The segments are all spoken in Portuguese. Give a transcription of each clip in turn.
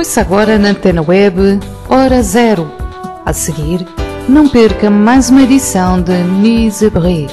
Ouça agora na Antena Web Hora Zero. A seguir, não perca mais uma edição de Mise Brie.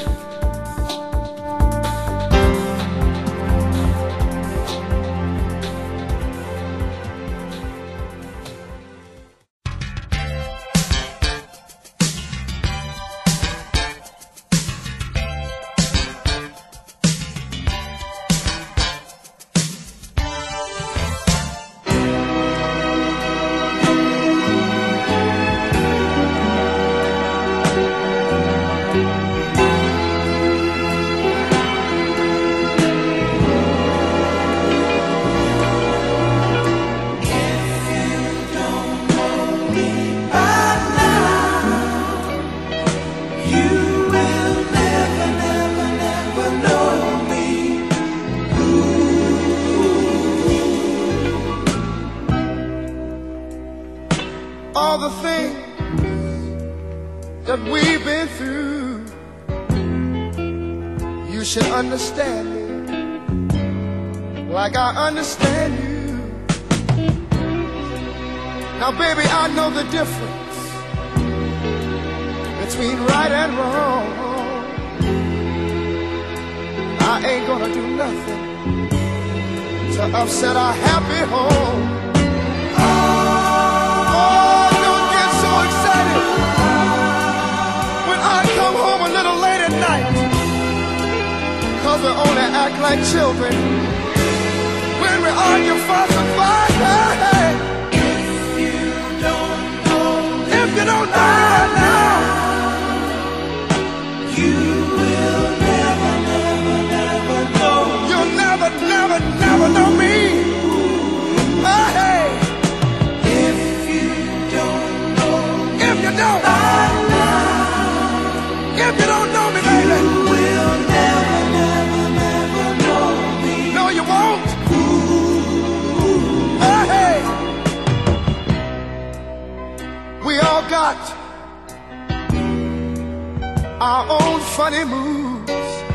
Our own funny moves.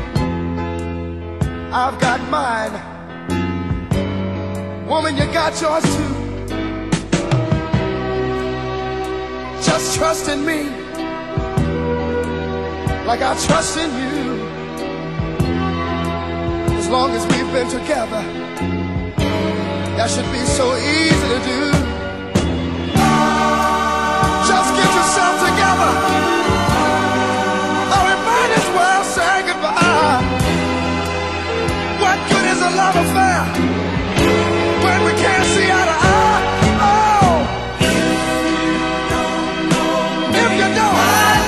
I've got mine. Woman, you got yours too. Just trust in me like I trust in you. As long as we've been together, that should be so easy to do. Just get yourself together. Well, say goodbye. What good is a love affair when we can't see eye to eye? Oh, if you don't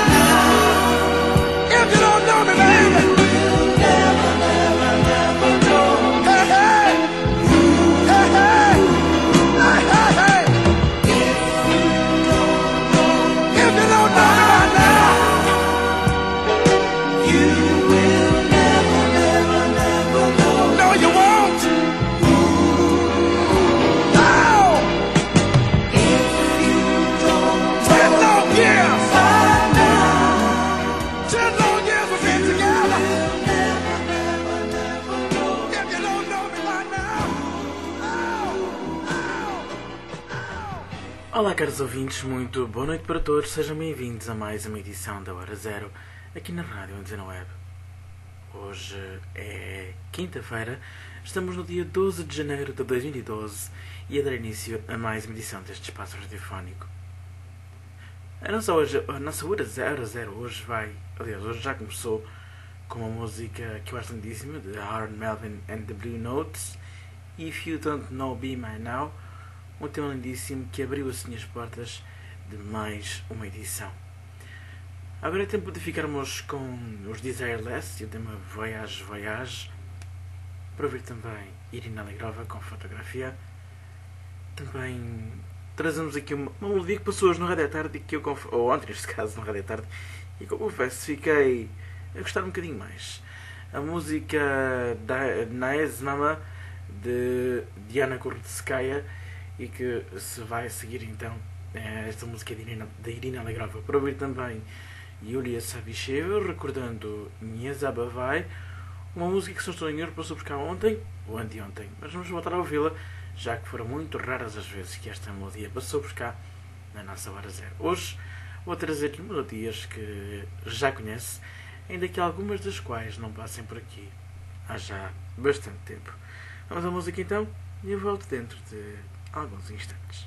know me, baby, you'll never know. Hey, hey, hey, hey, hey, hey, hey. If you don't know me right now, you will never know. No, you won't. No. If you don't 10 long years. 10 long years we've been together. If you don't know me by now. Olá, caros ouvintes, muito boa noite para todos. Sejam bem-vindos a mais uma edição da Hora Zero aqui na Rádio Antena Web. Hoje é quinta-feira, estamos no dia 12 de janeiro de 2012 e a dar início a mais uma edição deste espaço radiofónico. A nossa Hora Zero hoje hoje já começou com uma música que eu acho lindíssima, de Harold Melvin and the Blue Notes, If You Don't Know Be My Now, um tema lindíssimo que abriu assim as portas de mais uma edição. Agora é tempo de ficarmos com os Desireless e o tema Voyage Voyage. Para ouvir também Irina Alegrova com Fotografia. Também trazemos aqui uma melodia que passou hoje no Rádio à Tarde, ou ontem neste caso no Rádio à Tarde, e que eu confesso fiquei a gostar um bocadinho mais. A música Naez Mama de Diana Kurtskaya, e que se vai seguir então esta música de Irina Alegrova. Para ouvir também Yulia Savicheva recordando Minha Zabavai, uma música que, se não estou em erro, passou por cá ontem ou anteontem, mas vamos voltar a ouvi-la já que foram muito raras as vezes que esta melodia passou por cá na nossa Hora Zero. Hoje vou trazer-lhe melodias que já conhece, ainda que algumas das quais não passem por aqui há já bastante tempo. Vamos à música então e eu volto dentro de alguns instantes.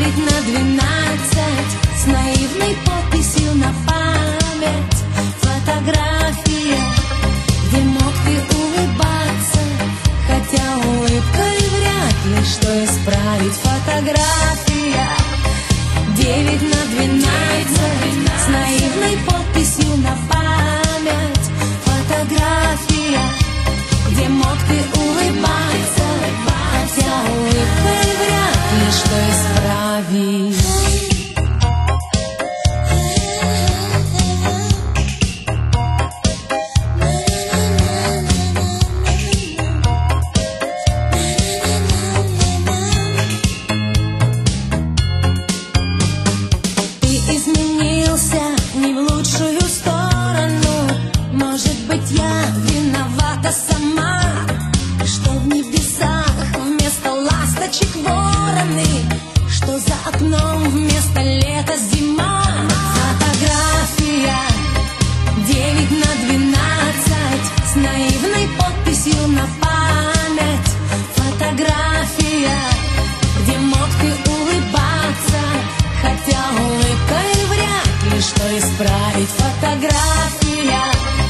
9/12 с наивной подписью на память. Фотография, где мог ты улыбаться, хотя улыбкой вряд ли что исправить. Фотография 9/12 с наивной подписью на память. Фотография, где мог ты улыбаться, хотя улыбкой вряд ли что исправить. Не в лучшую сторону. Может быть, я виновата сама, что в небесах вместо ласточек вороны, что за окном вместо лета зима. Фотография 9/12 с наивной подписью на память. Фотография, где мог ты улыбаться, хотя улыбкой вряд ли что исправить. Фотография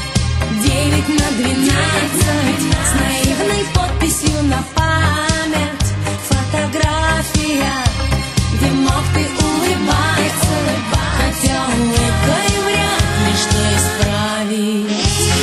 9/12 с наивной подписью на память. Фотография, где мог ты улыбаться, хотя улыбкой вряд ли что исправить.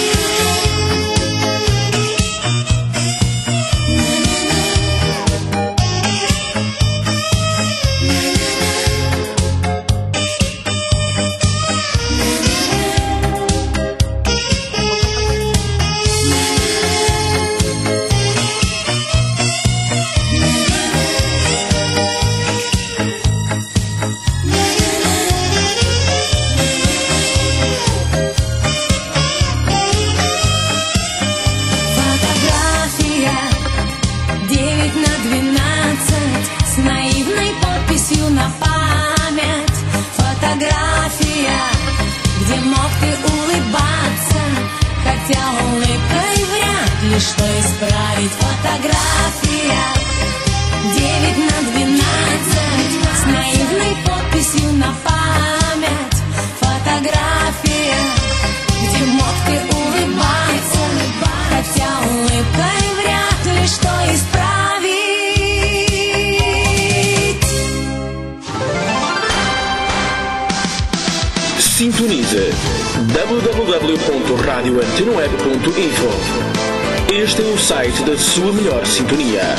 На память. Фотография, где мог ты улыбаться, хотя улыбкой вряд ли что исправить. Фотография 9/12 с наивной подписью на память. Фотография, где мог ты улыбаться, хотя улыбкой вряд ли что исправить. Sintonize www.radioantenaweb.info. Este é o site da sua melhor sintonia.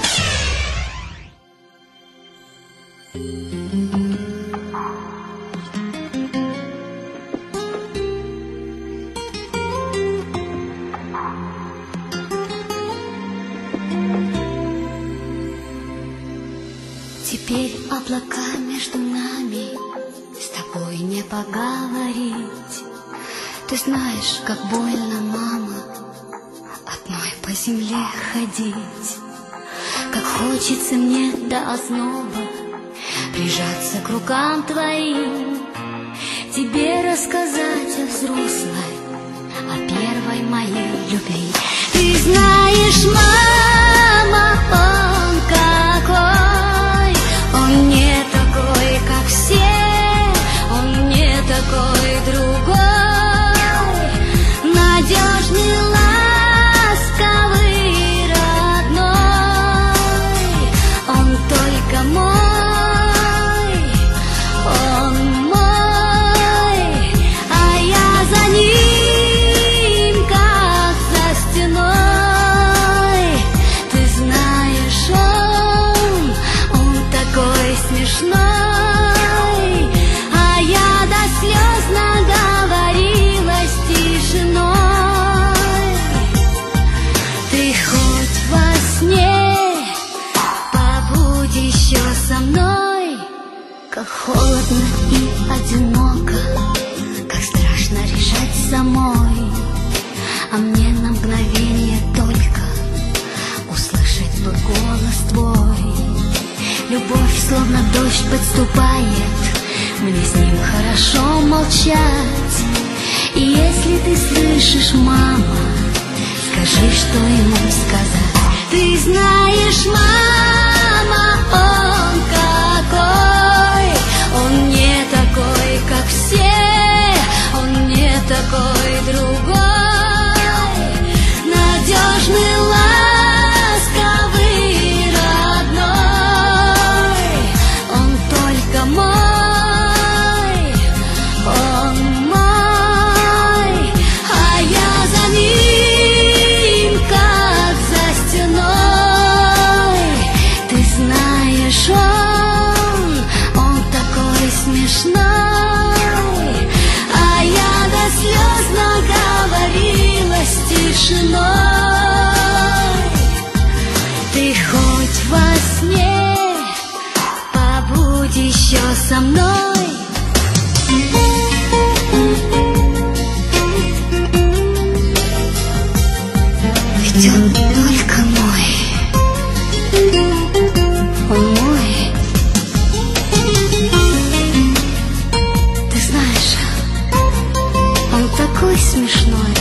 Теперь облака между нами, с тобой не поговорить. Ты знаешь, как больно, мама, одной по земле ходить. Как хочется мне до озноба прижаться к рукам твоим, тебе рассказать о взрослой, о первой моей любви. Ты знаешь, мама, он какой, он не такой, как все, он не такой другой, надежный, ласковый, родной. Он только мой, он мой, а я за ним, как за стеной. Ты знаешь, он такой смешной, а я до слез наговорилась тишиной. Ты хоть во сне побудь еще со мной, как холодно и одиноко, как страшно решать самой, а мне на мгновение только услышать бы голос твой. Любовь словно дождь подступает, мне с ним хорошо молчать. И если ты слышишь, мама, скажи, что ему сказать. Ты знаешь, мама, он какой, со мной. Ведь он только мой, он мой. Ты знаешь, он такой смешной,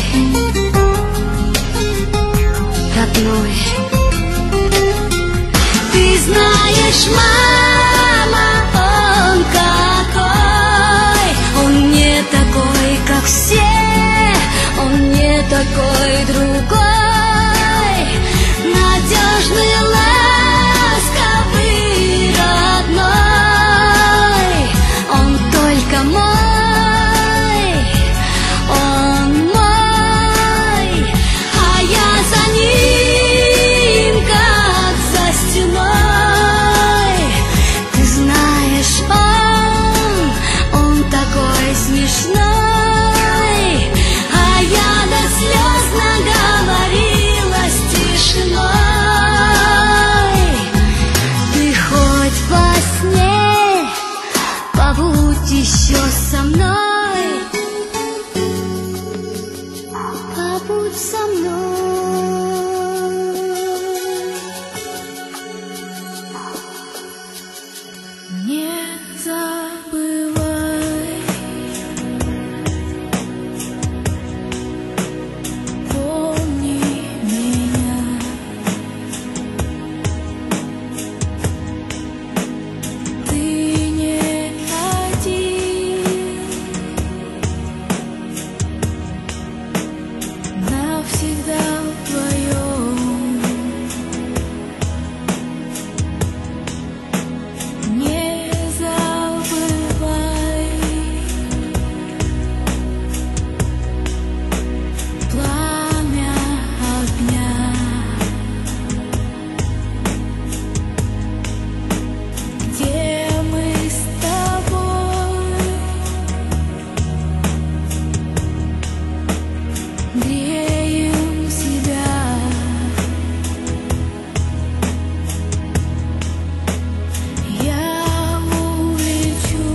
родной. Ты знаешь, мама, он какой. Он не такой, как все, он не такой другой. Надежный, ласковый, родной. Он только мой, он мой. А я за ним, как за стеной. Ты знаешь, он такой смешной. А я до слез наговорилась тишиной. Ты хоть во сне побудь еще со мной, побудь со мной. Не забывай, помни меня. Ты не один, навсегда вдвоем. Не забывай, пламя огня, где мы с тобой греем себя. Я улечу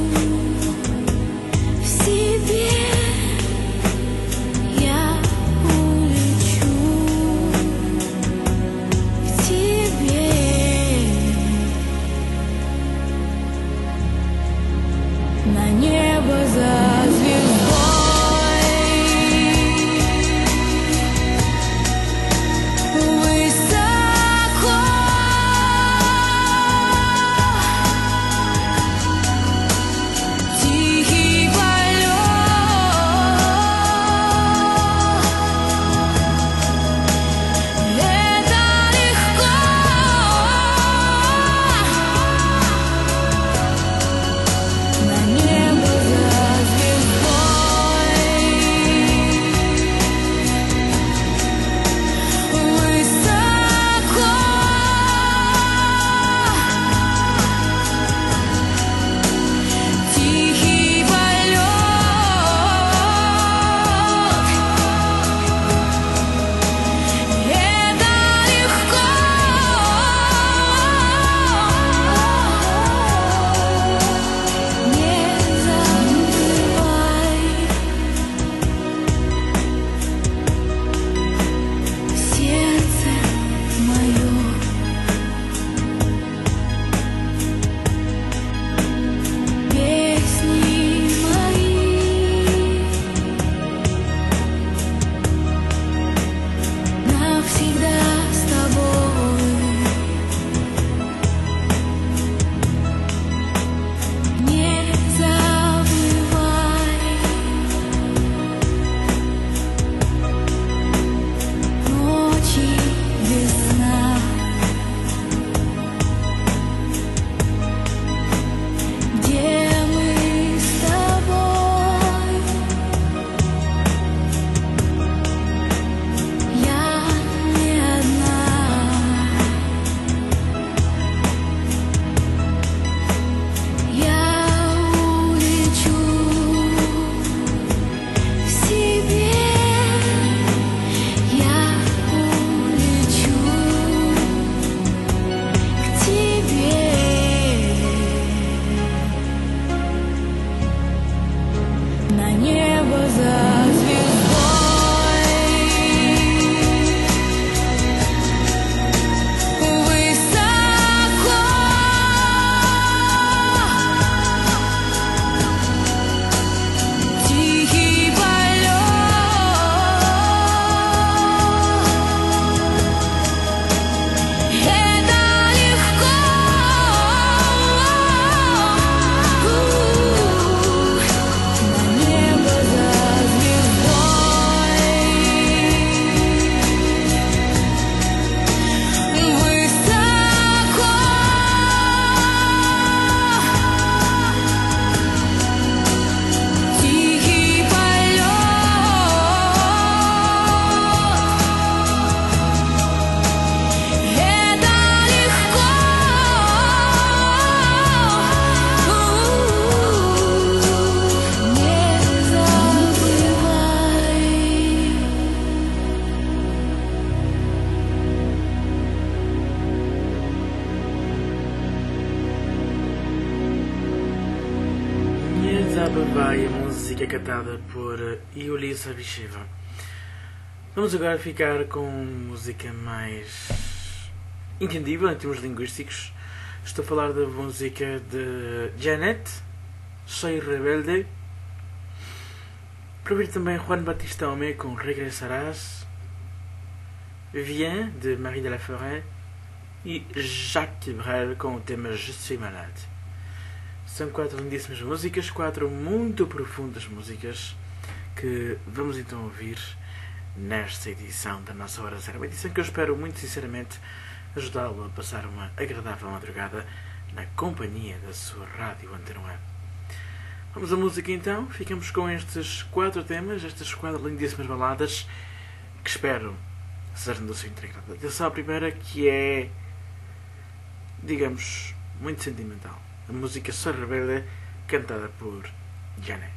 в себе, я улечу в тебе. На небо за звездой, высоко. Тихий полет, это легко. На небо за звездой. Sabe vai a música cantada por Iulisa Bicheva. Vamos agora ficar com música mais entendível em termos linguísticos. Estou a falar da música de Janet, Soy Rebelde. Para ouvir também Juan Batista Homé com Regresarás, Viens de Marie de la Forêt e Jacques Brel com o tema Je suis malade. São 4 lindíssimas músicas, 4 muito profundas músicas que vamos então ouvir nesta edição da nossa Hora Zero. Uma edição que eu espero muito sinceramente ajudá-lo a passar uma agradável madrugada na companhia da sua rádio Antena Web. Vamos à música então, ficamos com estes 4 temas, estas 4 lindíssimas baladas que espero sejam do seu interesse. Atenção à primeira, que é, digamos, muito sentimental. A música Soy Rebelde, cantada por Janet.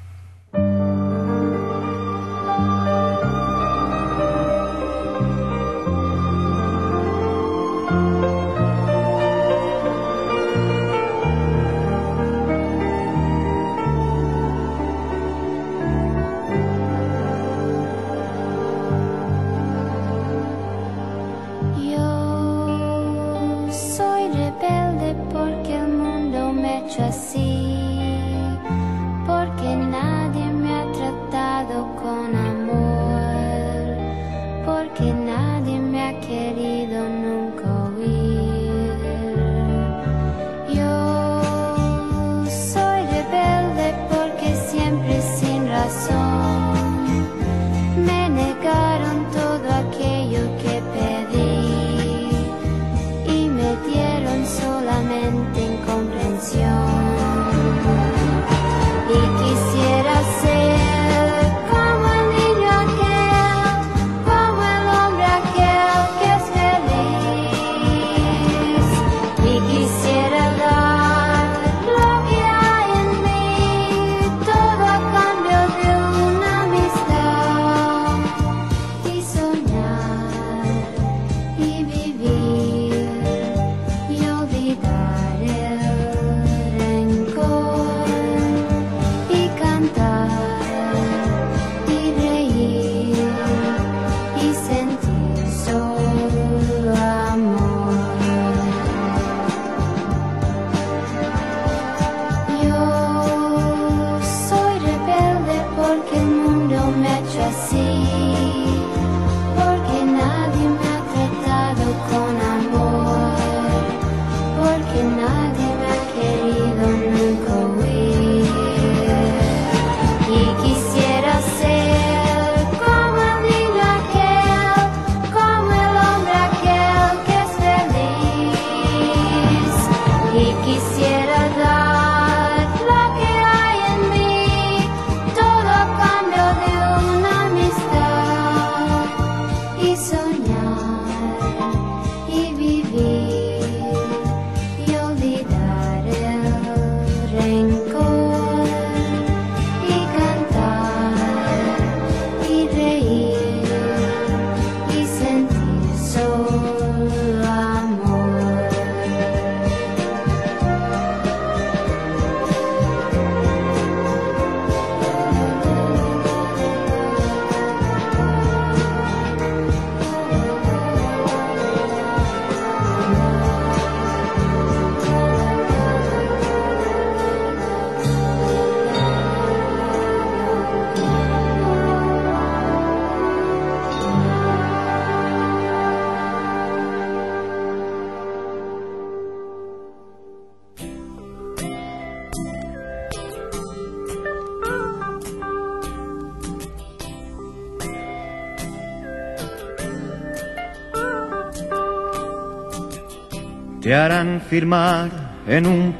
Te harán firmar en un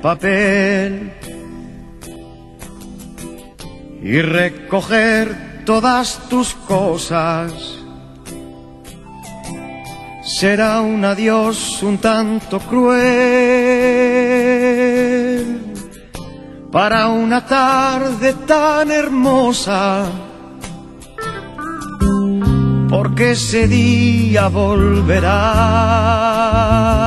papel y recoger todas tus cosas. Será un adiós un tanto cruel para una tarde tan hermosa, porque ese día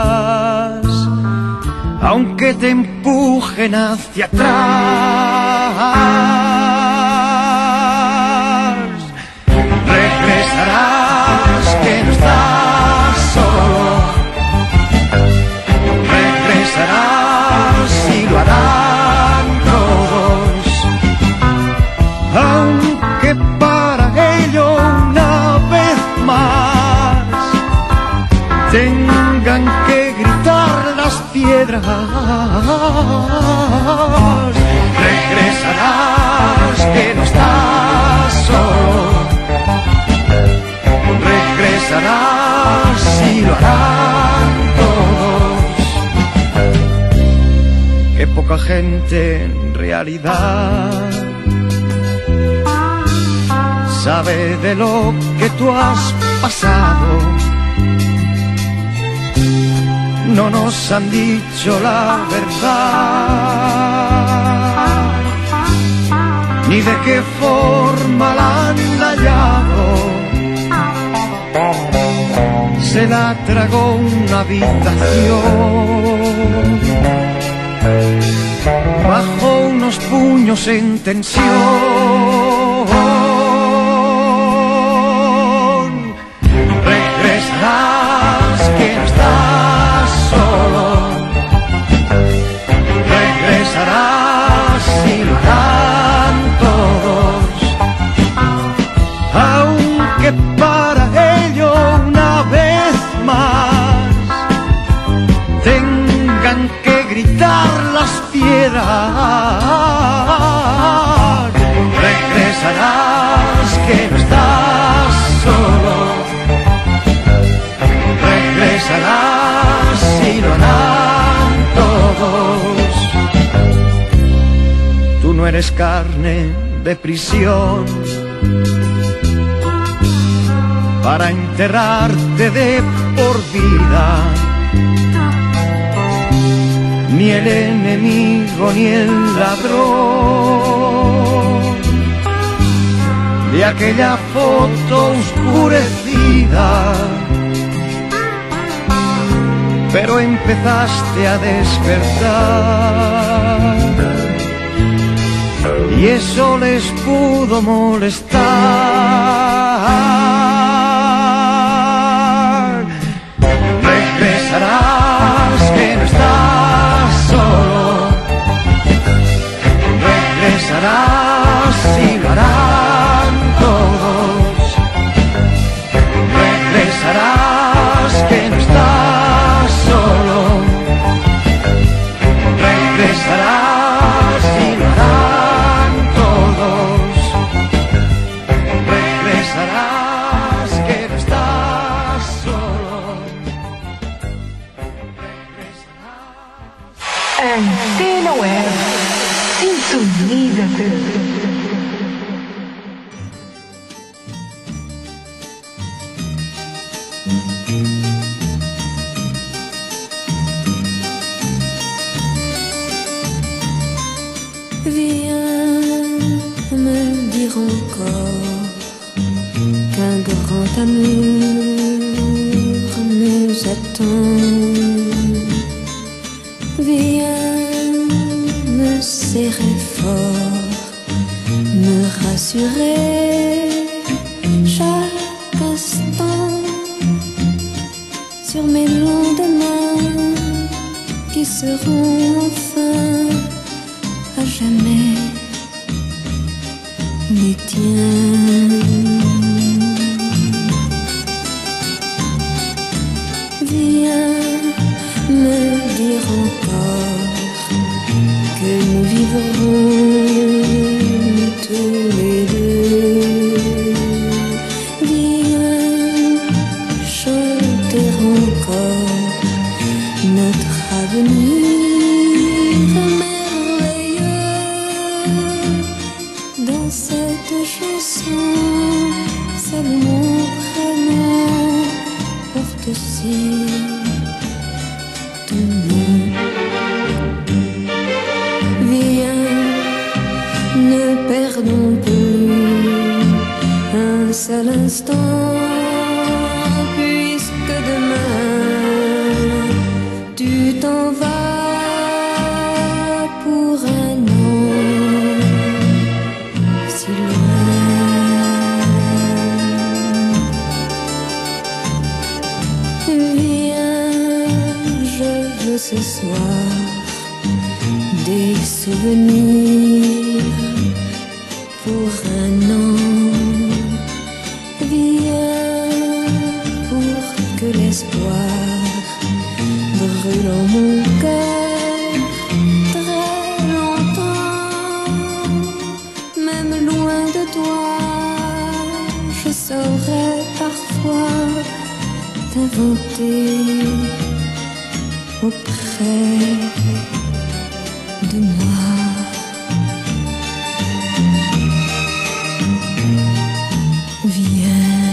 volverás, aunque te empujen hacia atrás. regresarás, que no estás solo, regresarás y lo harán todos, aunque para ello una vez más tengan que gritar las piedras. Regresarás, que no estás solo, regresarás y lo harán todos. Qué poca gente en realidad sabe de lo que tú has pasado. No nos han dicho la verdad, ni de qué forma la han hallado. Se la tragó una habitación bajo unos puños en tensión. Regresarás, que no estás solo, regresarás y lo harán todos, aunque para ello una vez más tengan que gritar las piedras. Regresarás, que no estás solo, regresarás y lo harán todos. Tú no eres carne de prisión para enterrarte de por vida, ni el enemigo ni el ladrón de aquella foto oscurecida. Pero empezaste a despertar y eso les pudo molestar. Regresarás, que no estás solo, regresarás y lo harán todos. Regresarás, que no estás solo, regresarás y lo harán todos. Regresarás, que no estás solo, regresarás. Antena Web, sintonízate. Viens me dire encore qu'un grand amour nous attend. Viens me serrer fort, me rassurer chaque instant sur mes lendemains qui seront enfin à jamais les tiens. Viens me dire encore que nous vivrons tous les deux. Viens chanter encore notre avenir merveilleux. Dans cette chanson, seul mon prénom porte aussi ton nom. Viens, ne perdons plus un seul instant, puisque demain tu t'en vas pour un an. venir pour un an. Viens pour que l'espoir brûle en mon cœur très longtemps. Même loin de toi, je saurais parfois t'inventer auprès de moi. Viens,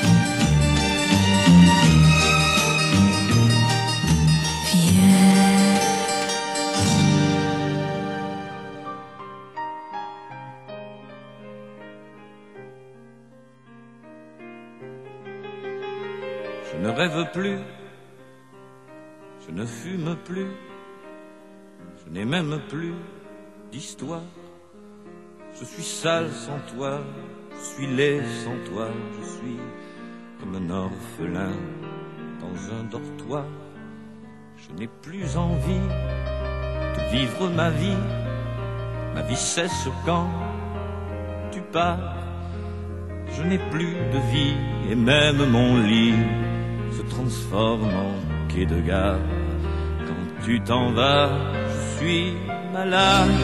viens. Je ne rêve plus, je ne fume plus, je n'ai même plus d'histoire. Je suis sale sans toi, je suis laid sans toi, je suis comme un orphelin dans un dortoir. Je n'ai plus envie de vivre ma vie cesse quand tu pars. Je n'ai plus de vie et même mon lit se transforme en quai de gare. Quand tu t'en vas, je suis malade,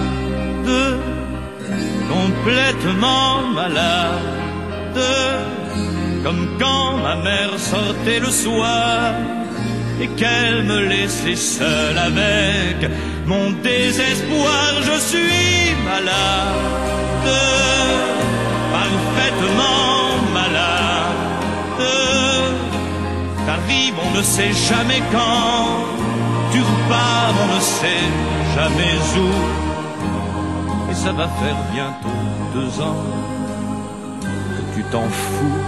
complètement malade, comme quand ma mère sortait le soir et qu'elle me laissait seule avec mon désespoir. Je suis malade, parfaitement malade. T'arrives, on ne sait jamais quand, tu repars, on ne sait jamais où. Et ça va faire bientôt 2 ans que tu t'en fous.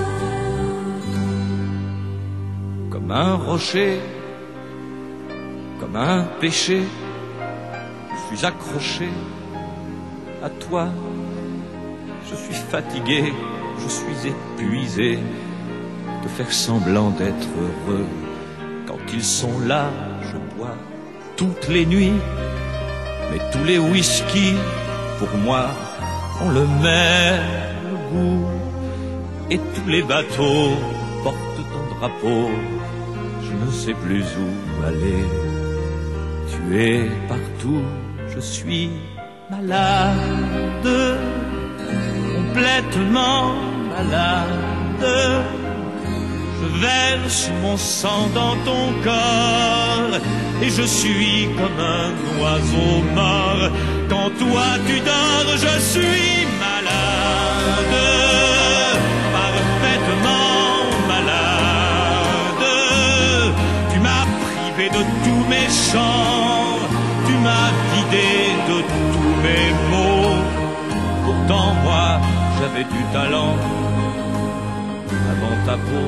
Comme un rocher, comme un péché, je suis accroché à toi. Je suis fatigué, je suis épuisé de faire semblant d'être heureux. Quand ils sont là, je bois toutes les nuits, mais tous les whisky, pour moi, ont le même goût. Et tous les bateaux portent ton drapeau, je ne sais plus où aller. Tu es partout, je suis malade, complètement malade. Je verse mon sang dans ton corps et je suis comme un oiseau mort. Quand toi tu dors, je suis malade, parfaitement malade. Tu m'as privé de tous mes chants, tu m'as vidé de tous mes mots. Pourtant moi j'avais du talent avant ta peau.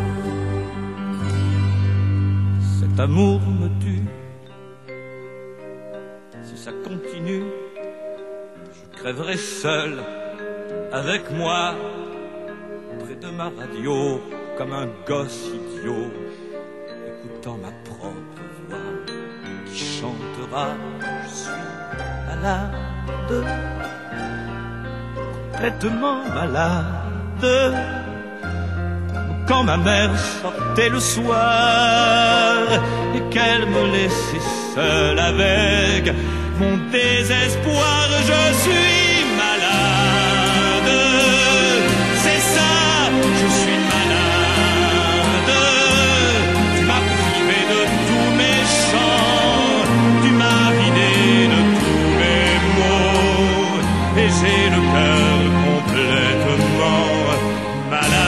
Cet amour me tue. Si ça continue, je crèverai seul avec moi près de ma radio comme un gosse idiot, écoutant ma propre voix qui chantera. Je suis malade, complètement malade. Quand ma mère sortait le soir et qu'elle me laissait seule avec mon désespoir, je suis malade. C'est ça, je suis malade. Tu m'as privé de tous mes chants, tu m'as vidé de tous mes mots, et j'ai le cœur complètement malade.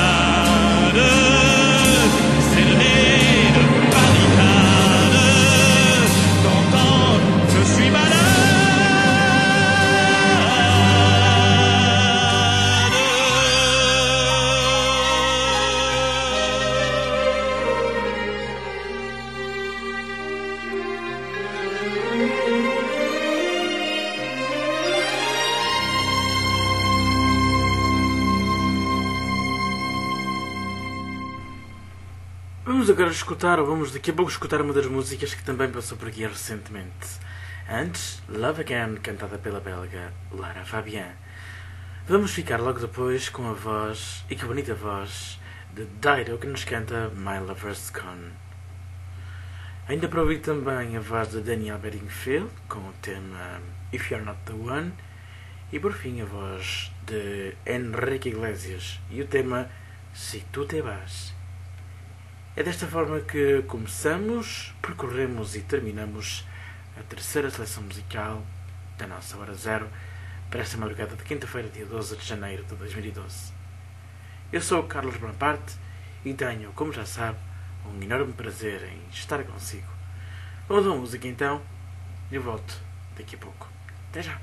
Vamos agora escutar, ou vamos daqui a pouco escutar uma das músicas que também passou por aqui recentemente. Antes, Love Again, cantada pela belga Lara Fabian. Vamos ficar logo depois com a voz, e que bonita voz, de Dido, que nos canta My Lover's Gone. Ainda para ouvir também a voz de Daniel Bedingfield, com o tema If You're Not The One. E por fim a voz de Enrique Iglesias e o tema Si Tu Te Vas. É desta forma que começamos, percorremos e terminamos a terceira seleção musical da nossa Hora Zero para esta madrugada de quinta-feira, dia 12 de janeiro de 2012. Eu sou o Carlos Bramparte e tenho, como já sabe, um enorme prazer em estar consigo. Vamos a uma música então e eu volto daqui a pouco. Até já!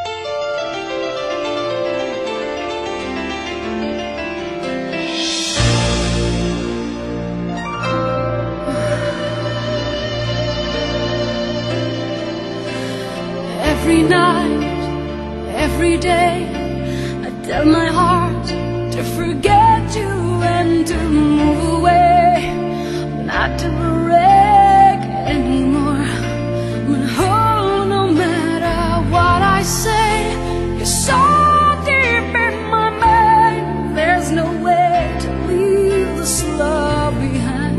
Every night, every day, I tell my heart to forget you and to move away, not to break anymore. Oh, no matter what I say, you're so deep in my mind. There's no way to leave this love behind.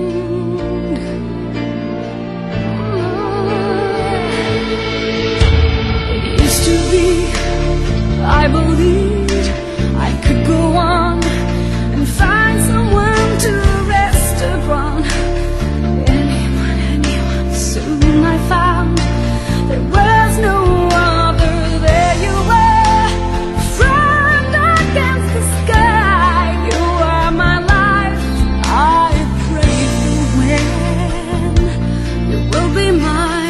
I believed I could go on and find someone to rest upon. Anyone, soon I found there was no other. There you were, friend against the sky. You are my life, I pray for when you will be mine.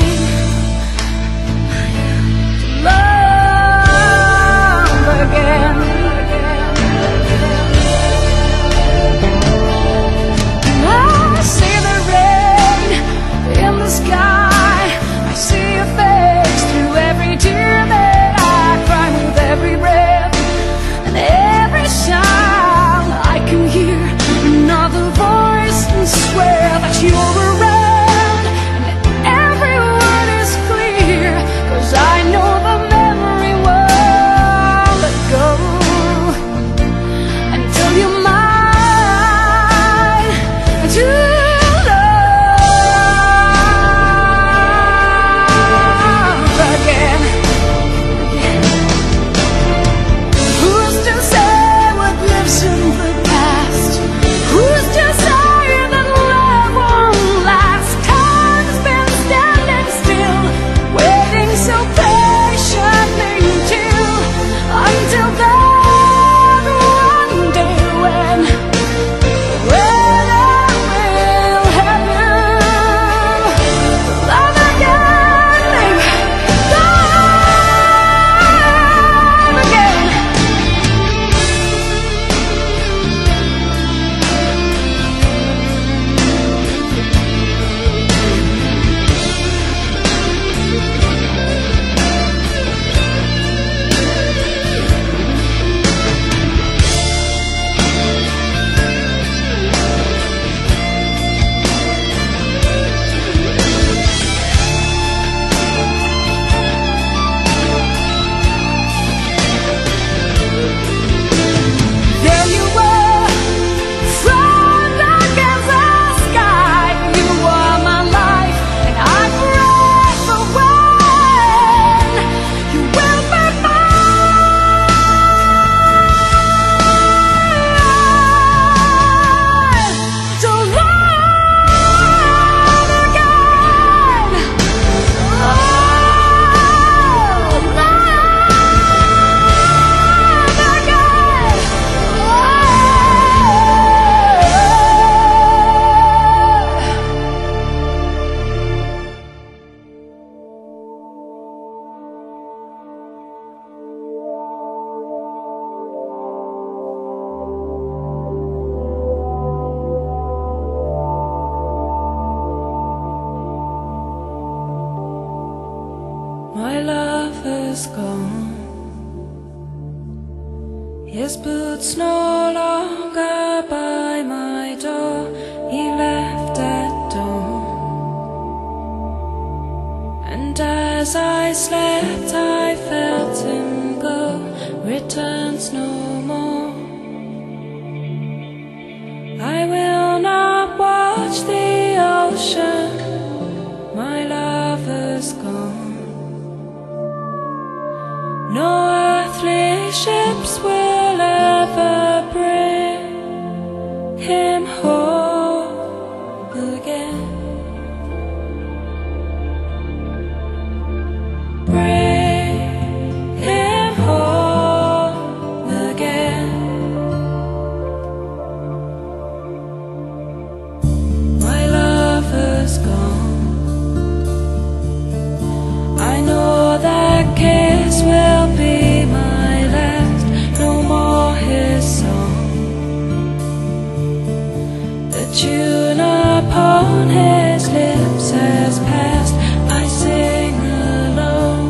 Swear that you're around and every word is clear, 'cause I know the memory won't let go until you're mine to love again. Who's to say what lives in the past? Who's to say is gone. His boots no longer by my door. He left at dawn, and I as I slept, I felt him go, returns no more. I will not watch the ocean, my lover's gone. No earthly ships will ever bring him home again. Bring him home again. My lover's gone. I know that kiss will be my last, no more his song. The tune upon his lips has passed, I sing alone.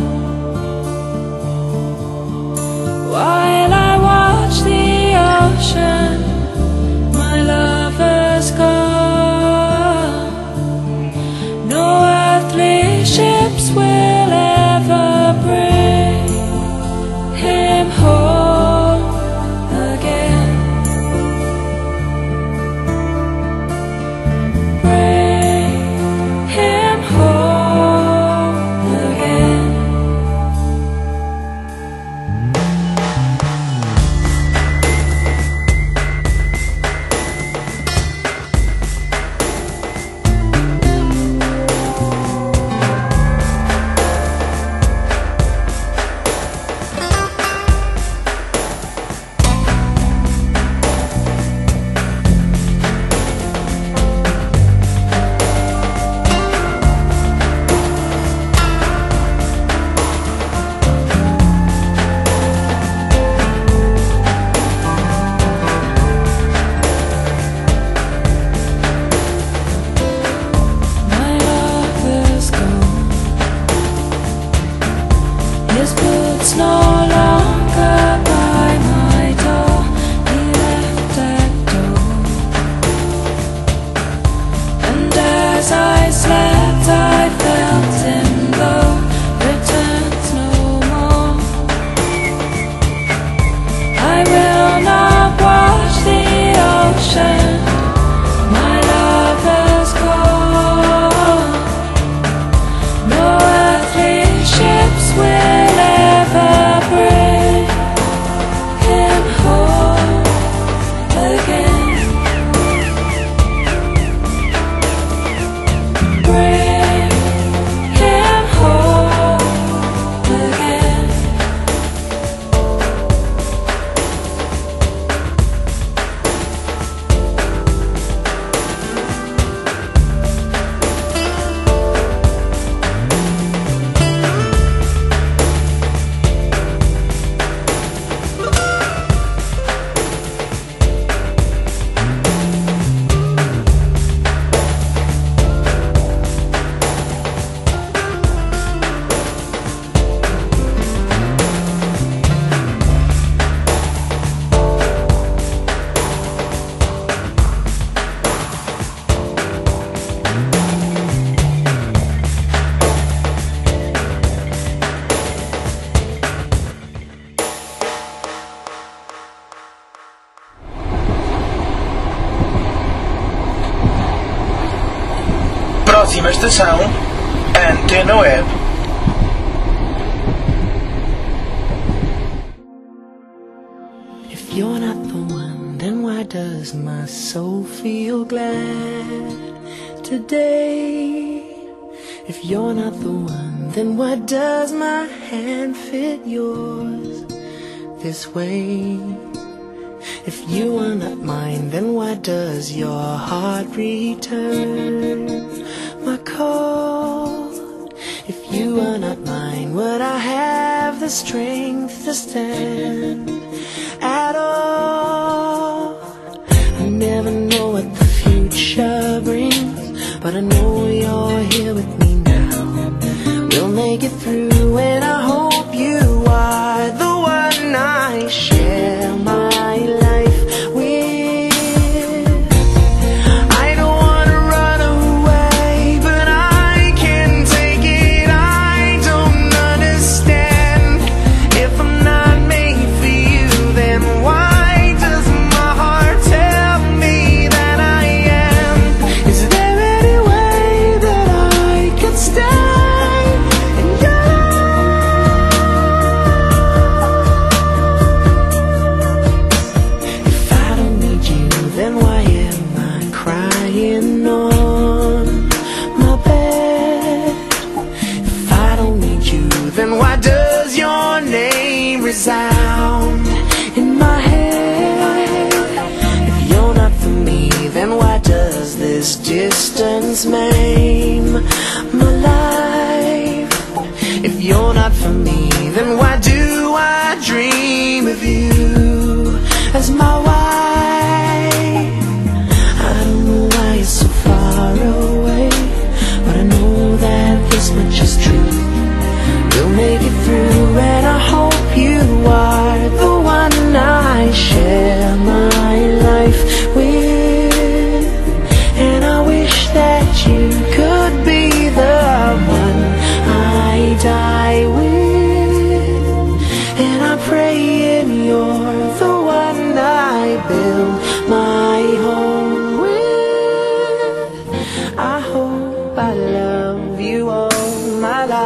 While I watch the ocean, my lover's gone. No earthly ships will ever bring him home again. Bring him home again. My lover's gone. His boots no longer by my door. He left that door. And as I slept, I felt him go, returns no more. I will not watch the ocean, my lover's gone. No earthly ships will ever bring him home again. Bring him home again. Próxima estação, Antena Web. If you're not the one, then why does my soul feel glad today? If you're not the one, then why does my hand fit yours this way? If you are not mine, then why does your heart return my call? If you are not mine, would I have the strength to stand at all? I never know what the future brings, but I know you're here with me now. We'll make it through, and I hope you are the one I share my life with. I don't wanna run away, but I can't take it. I don't resound in my head. If you're not for me, then why does this distance maim my life? If you're not for me, then why do I dream of you as my wife? I don't know why you're so far away, but I know that this much is true. We'll make it through, and I hope you are the one I share my life with. And I wish that you could be the one I die with. And I pray and you're the one I build my home with. I hope I love you all my life.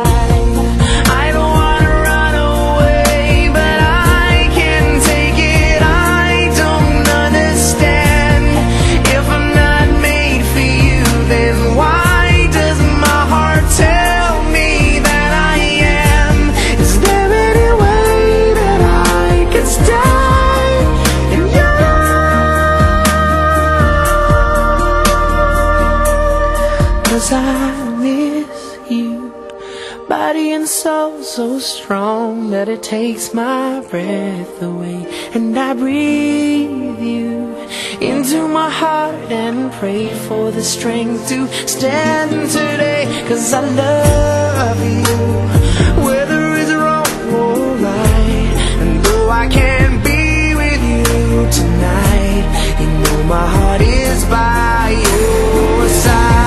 I miss you, body and soul so strong that it takes my breath away. And I breathe you into my heart and pray for the strength to stand today. 'Cause I love you, whether it's wrong or right. And though I can't be with you tonight, you know my heart is by your side.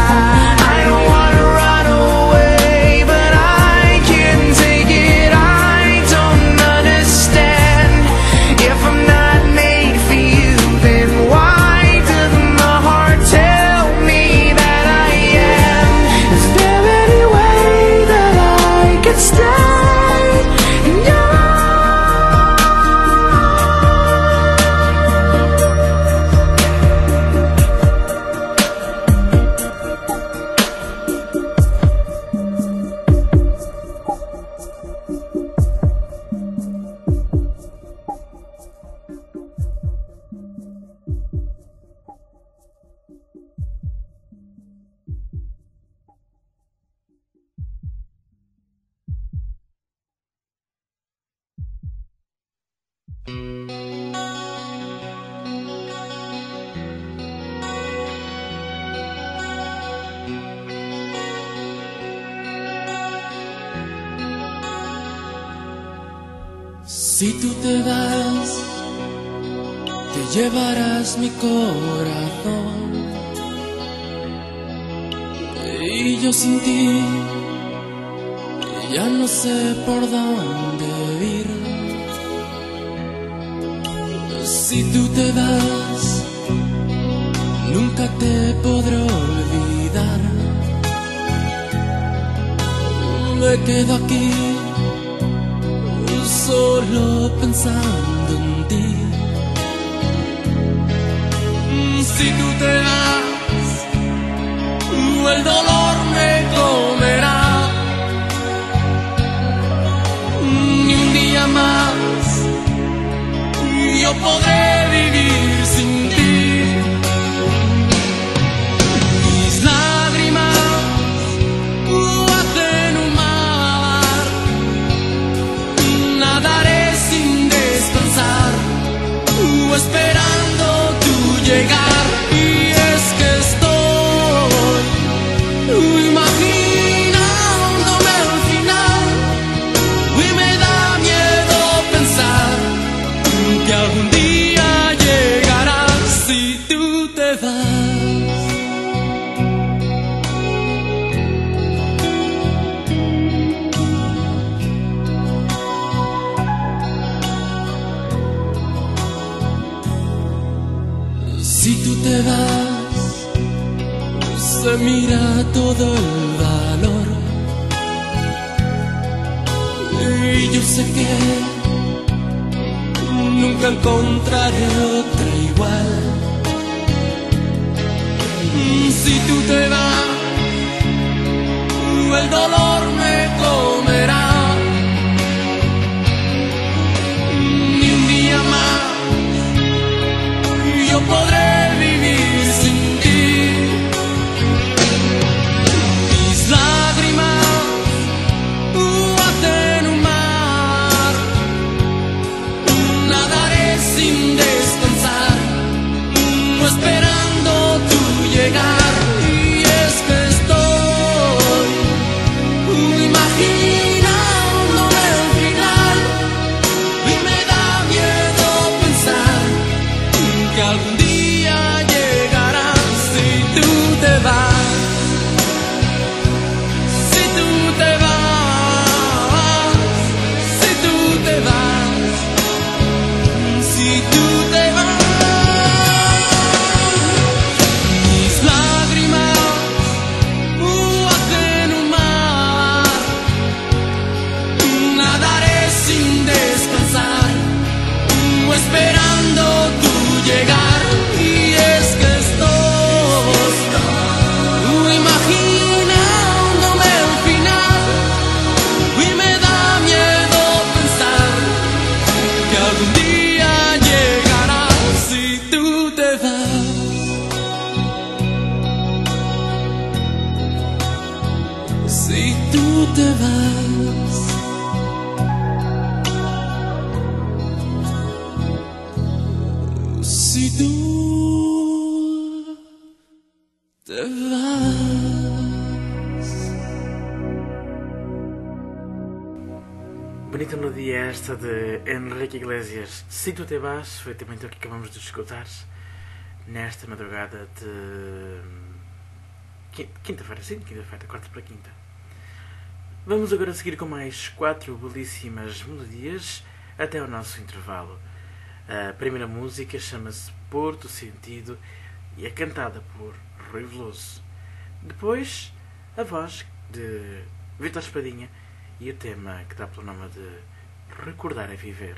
Si tú te vas, te llevarás mi corazón. Y yo sin ti ya no sé por dónde ir. Si tú te vas, nunca te podré olvidar. Me quedo aquí solo pensando en ti. Si tú te vas, el dolor me comerá. Ni un día más yo podré vivir sin ti. Mis lágrimas hacen un mar. Nadaré sin descansar, esperando tu llegar. Y es que estoy imaginándome al final, y me da miedo pensar que algún día llegarás si tú te vas. Si tú te vas, se mira todo el valor. Y yo sé que nunca encontraré otra igual. Si tú te vas, el dolor me comerá. te vas. Bonita melodia esta de Enrique Iglesias. Se tu te vas, foi também o que acabamos de escutar nesta madrugada de quinta-feira, sim, quinta-feira, quarta para quinta. Vamos agora seguir com mais 4 belíssimas melodias até o nosso intervalo. A primeira música chama-se Porto Sentido e é cantada por Rui Veloso. Depois, a voz de Vítor Espadinha e o tema que dá pelo nome de Recordar é Viver.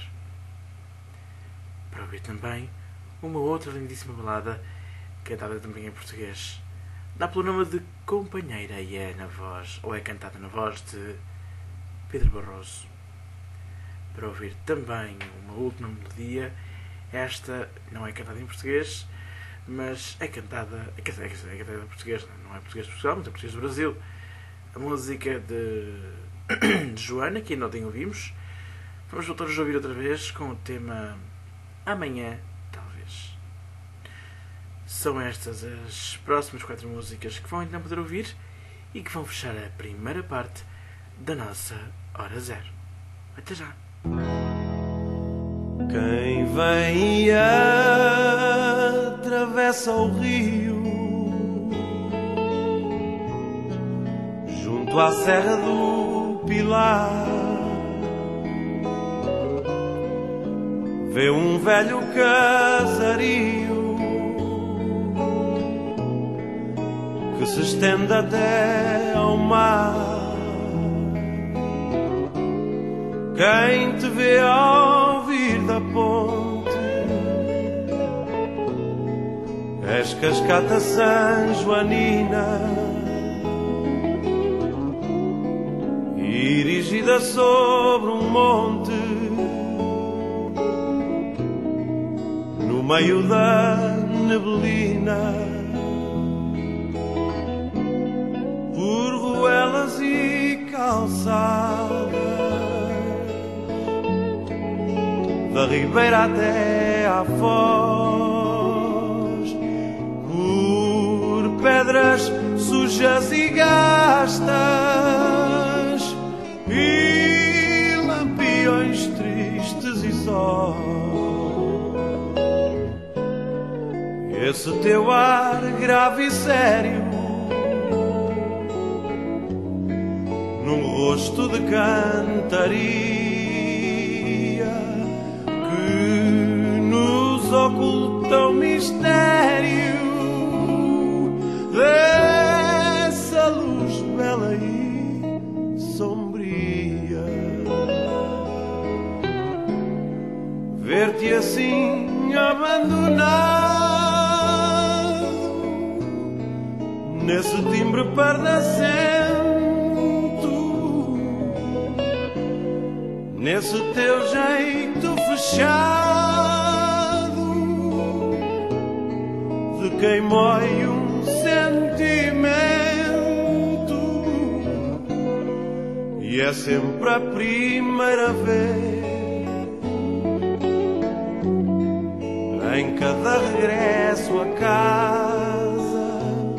Para ouvir também uma outra lindíssima balada cantada também em português. Dá pelo nome de Companheira e é na voz, ou é cantada na voz de Pedro Barroso. Para ouvir também uma última melodia, esta não é cantada em português, mas é cantada em português, não é português de Portugal, mas é português do Brasil. A música de Joana, que ainda ontem ouvimos. Vamos voltar a ouvir outra vez com o tema Amanhã, talvez. São estas as próximas 4 músicas que vão então poder ouvir e que vão fechar a primeira parte da nossa Hora Zero. Até já! Quem vem e atravessa o rio junto à Serra do Pilar, vê um velho casario que se estende até ao mar. Quem te vê ao vir da ponte, és cascata San Joanina, erigida sobre um monte, no meio da neblina, por ruelas e calçadas, da ribeira até à foz, por pedras sujas e gastas e lampiões tristes e só. Esse teu ar grave e sério, num rosto de cantaria oculta o mistério dessa luz bela e sombria. Ver-te assim abandonado nesse timbre pardacento, nesse teu jeito fechado de quem mói um sentimento, e é sempre a primeira vez em cada regresso a casa,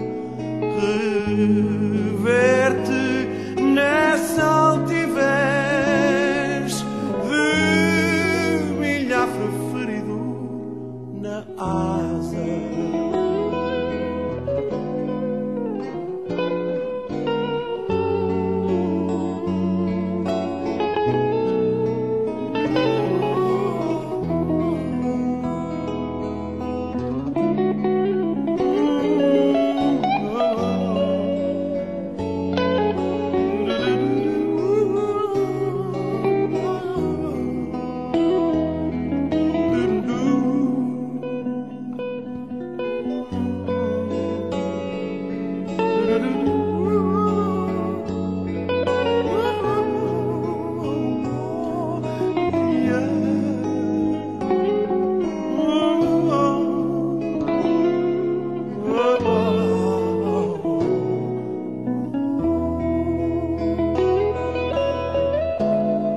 rever-te nessa altivez de milhafre ferido na asa.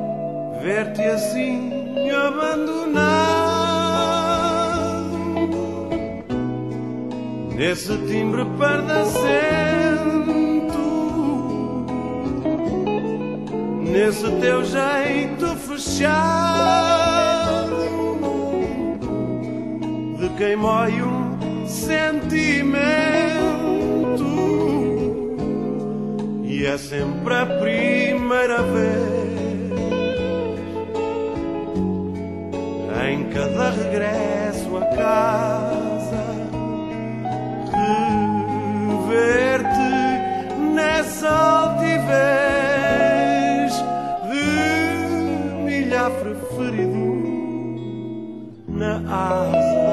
Ver-te assim abandonado nesse timbre pardacento, nesse teu jeito fechado de quem mói um sentimento, e é sempre a primeira vez em cada regresso a casa, rever-te nessa altivez de milhafre ferido na asa.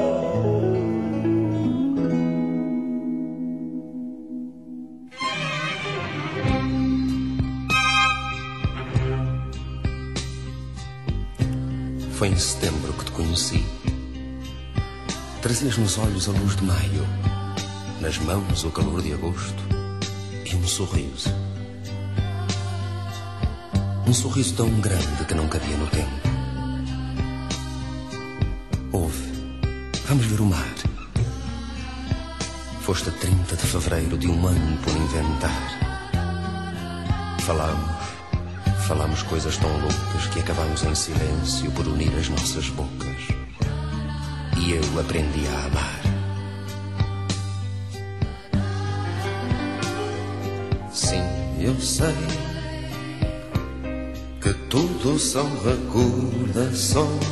Foi em setembro que te conheci. Trazias nos olhos a luz de maio, nas mãos o calor de agosto e um sorriso. Um sorriso tão grande que não cabia no tempo. Ouve, vamos ver o mar. Foste a 30 de fevereiro de um ano por inventar. Falámos coisas tão loucas que acabámos em silêncio por unir as nossas bocas. E eu aprendi a amar. Sim, eu sei que tudo são recordações.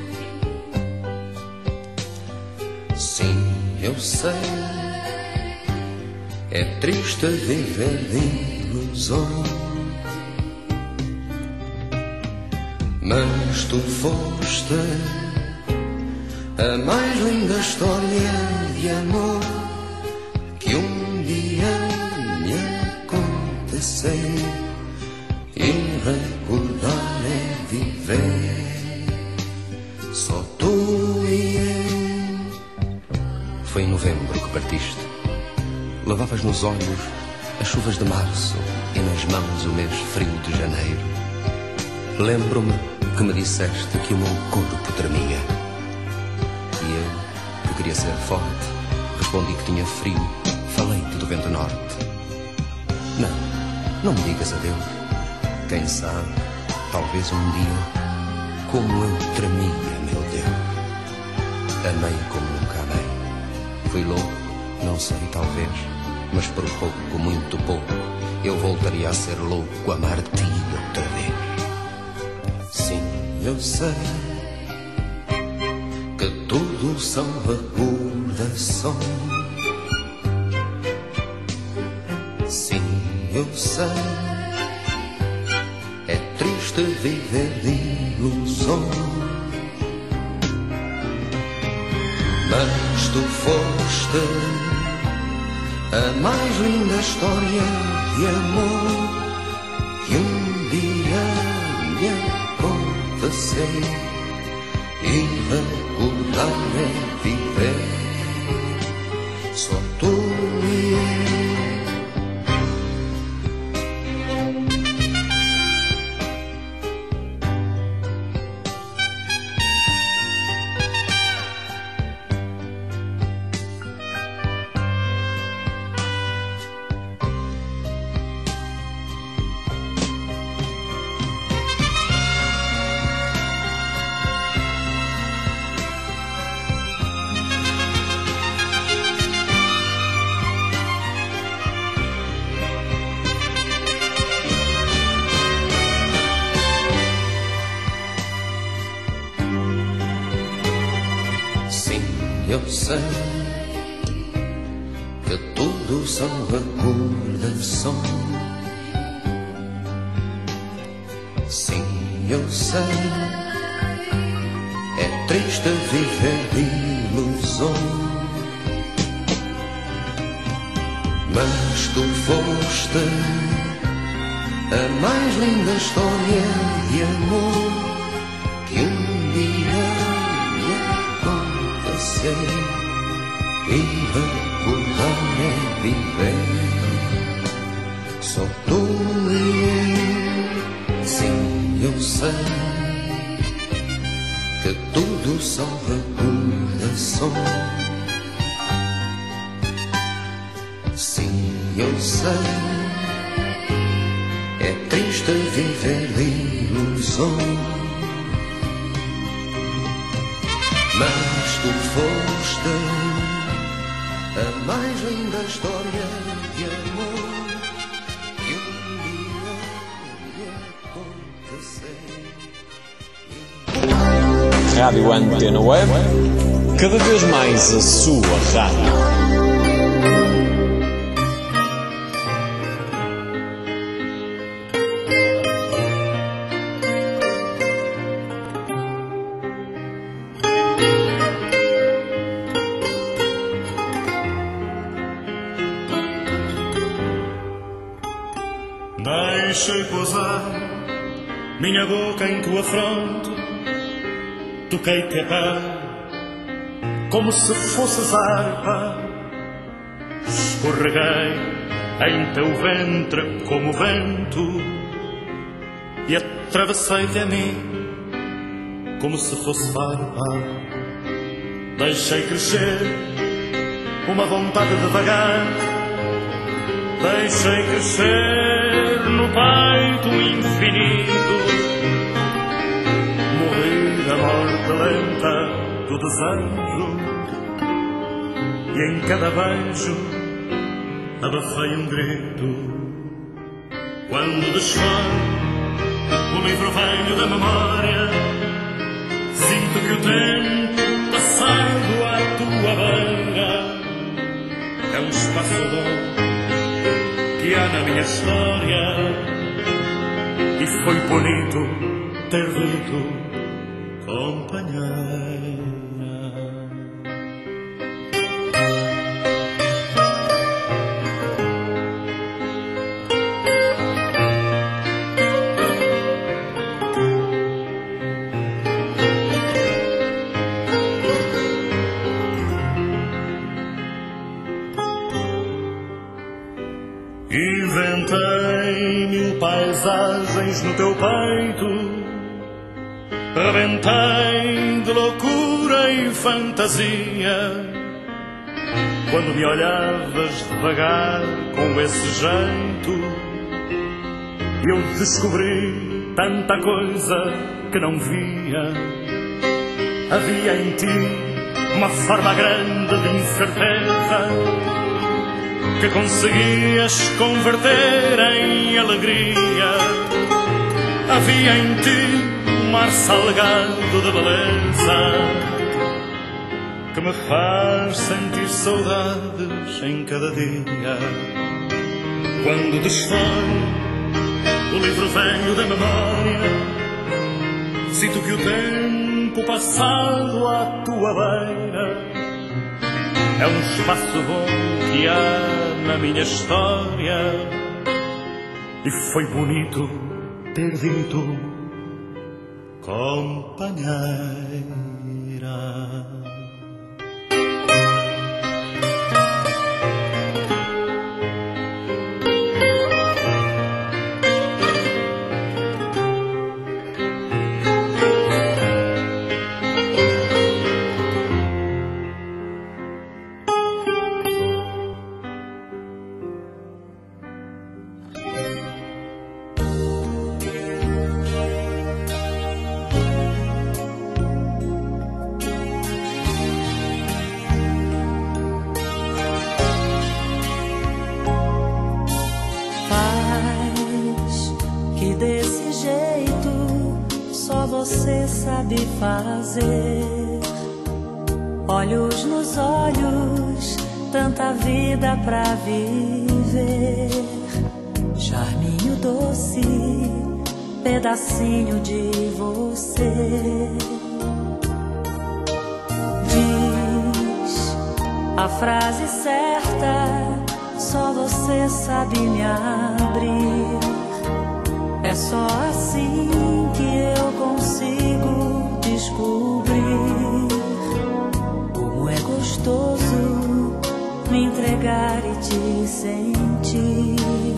Sim, eu sei, é triste viver de ilusões. Mas tu foste a mais linda história de amor que um dia me aconteceu. E recordar é viver, só tu e eu. Foi em novembro que partiste. Levavas nos olhos as chuvas de março e nas mãos o mês frio de janeiro. Lembro-me que me disseste que o meu corpo tremia. E eu, que queria ser forte, respondi que tinha frio. Falei-te do vento norte. Não me digas adeus. Quem sabe, talvez um dia, como eu tremia, meu Deus. Amei como nunca amei. Fui louco, não sei, talvez, mas por pouco, muito pouco, eu voltaria a ser louco, amar-te outra vez. Sim, eu sei que tudo são recordações. Sim, eu sei, é triste viver de ilusões. Mas tu foste a mais linda história de amor que um dia me aconteceu. E recordar é viver, só tu e eu sei que tudo são recordações. Sim, eu sei, é triste viver de ilusões. Mas tu foste a mais linda história de amor que um dia me aconteceu. E recordar é viver, só tu e eu. Sim, eu sei que tudo são recordações. eu sei. É triste viver de ilusão, mas tu foste a mais linda história de amor que um dia me aconteceu. Rádio Antena Web, cada vez mais a sua rádio. Deixa pousar minha boca em tua fronte, toquei-te a pé como se fosses harpa, escorreguei em teu ventre como vento e atravessei-te a mim como se fosse farpa. Deixei crescer uma vontade de vagar, deixei crescer no peito infinito, morri da morte lenta do desejo, e em cada beijo abafei um grito. Quando desfaz o livro velho da memória, sinto que o tempo passado à tua beira é um espaço bom que há na minha história, e foi bonito ter dito companheira. Inventei mil paisagens no teu peito, aventei de loucura e fantasia. Quando me olhavas devagar com esse jeito, eu descobri tanta coisa que não via. Havia em ti uma forma grande de incerteza que conseguias converter em alegria. Havia em ti um mar salgado de beleza que me faz sentir saudades em cada dia. Quando desfai o livro velho da memória, sinto que o tempo passado à tua beira é um espaço bom que há na minha história, e foi bonito ter dito companheira. Você sabe fazer, olhos nos olhos, tanta vida pra viver. Charminho doce, pedacinho de você. Diz a frase certa, só você sabe me abrir. É só assim que eu consigo descobrir como é gostoso me entregar e te sentir.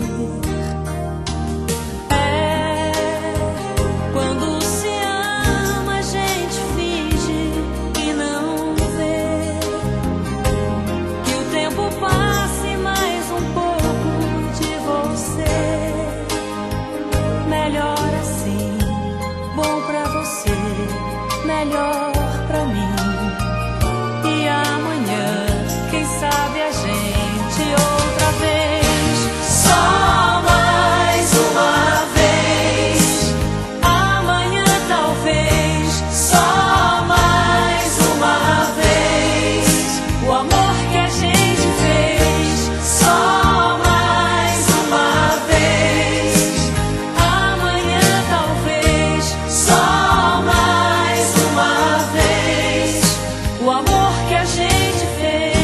É quando se ama, a gente finge que não vê, que o tempo passe mais um pouco melhor pra mim. E amanhã, quem sabe a gente outra vez. Só mais uma vez. Amanhã talvez. Só mais uma vez. O amor que a gente fez. Só mais uma vez. Amanhã talvez. Só mais uma vez. O amor que a gente fez.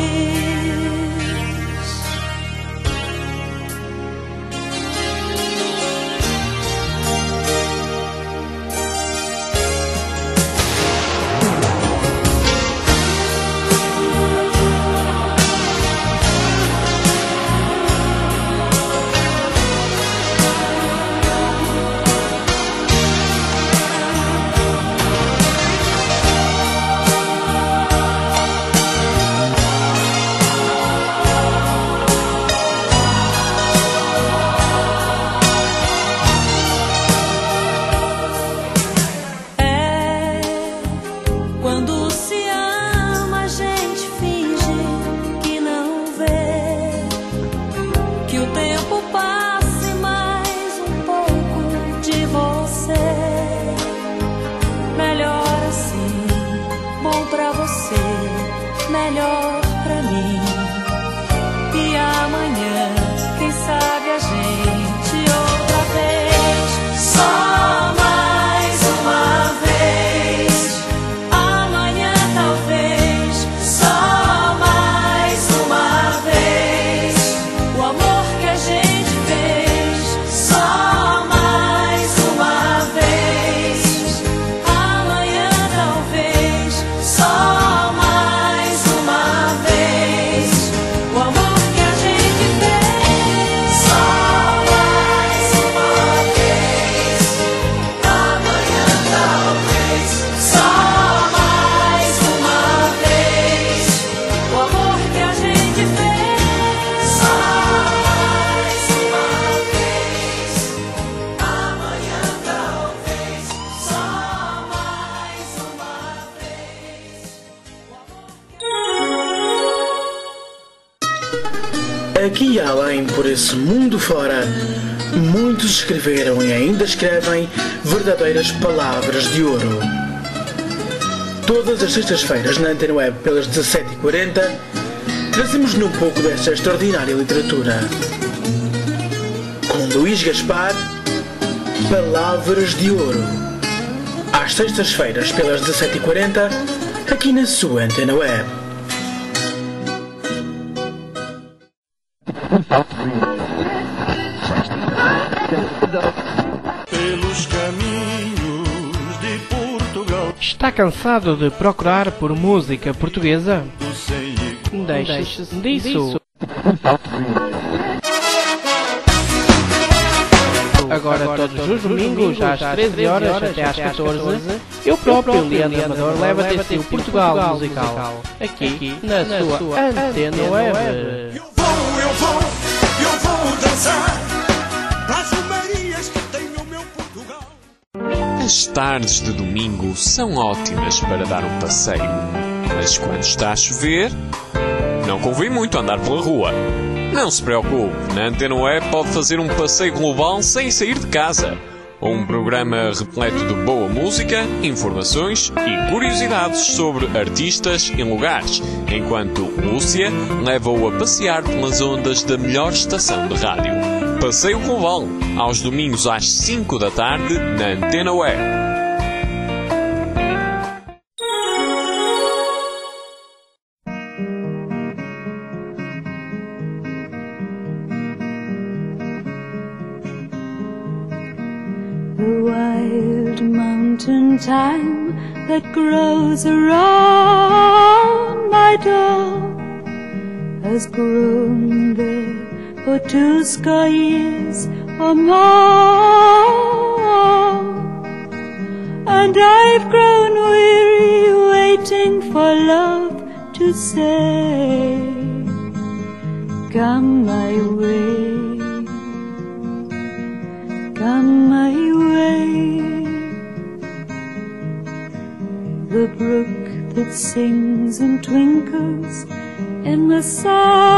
Quando se ama, a gente finge que não vê, que o tempo passe mais um pouco de você. Melhor assim, bom pra você, melhor pra mim. E amanhã, quem sabe a gente outra vez. Só mais uma vez. Amanhã talvez. Só mais uma vez. O amor que a gente fez. Só mais uma vez. Amanhã talvez. Só mais uma vez. O amor que a gente fez. Só mais uma vez. Amanhã talvez. Só mais uma vez. O amor que a gente fez. Só mais uma vez. Amanhã talvez. Só mais uma vez. Aqui e além, por esse mundo fora, muitos escreveram e ainda escrevem verdadeiras palavras de ouro. Todas as sextas-feiras na Antena Web pelas 17h40 trazemos-lhe um pouco desta extraordinária literatura. Com Luís Gaspar, Palavras de Ouro. Às sextas-feiras pelas 17h40 aqui na sua Antena Web. Pelos caminhos de Portugal. Está cansado de procurar por música portuguesa? Deixe-se disso. Agora todos os domingos às 13 horas até às 14, eu próprio, Leandro Amador, leva-te o Portugal musical, aqui na sua Antena Web. Eu vou dançar as romarias que tem no meu Portugal. As tardes de domingo são ótimas para dar um passeio, mas quando está a chover, não convém muito andar pela rua. Não se preocupe, na Antena Web pode fazer um passeio global sem sair de casa. Um programa repleto de boa música, informações e curiosidades sobre artistas e lugares, enquanto Lúcia leva-o a passear pelas ondas da melhor estação de rádio. Passeio Global, aos domingos às 5 da tarde, na Antena Web. The wild mountain thyme that grows around my door has grown there for 2 score years or more, and I've grown weary waiting for love to say, come my way, come my way. the brook that sings and twinkles in the sun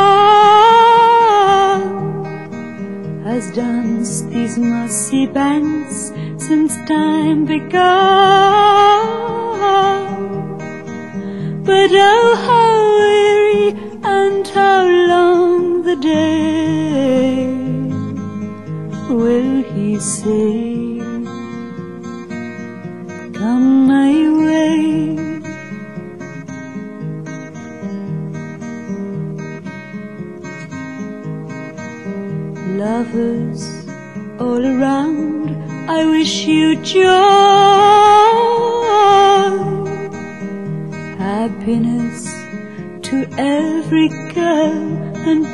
has danced these mossy banks since time begun. But oh, how weary and how long the day will he say, come my way. Lovers all around, I wish you joy, happiness to every girl and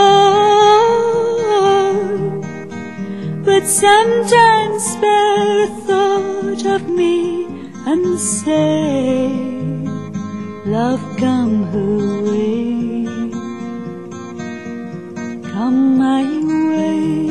boy. But sometimes spare a thought of me and say, love, come her way, come my way.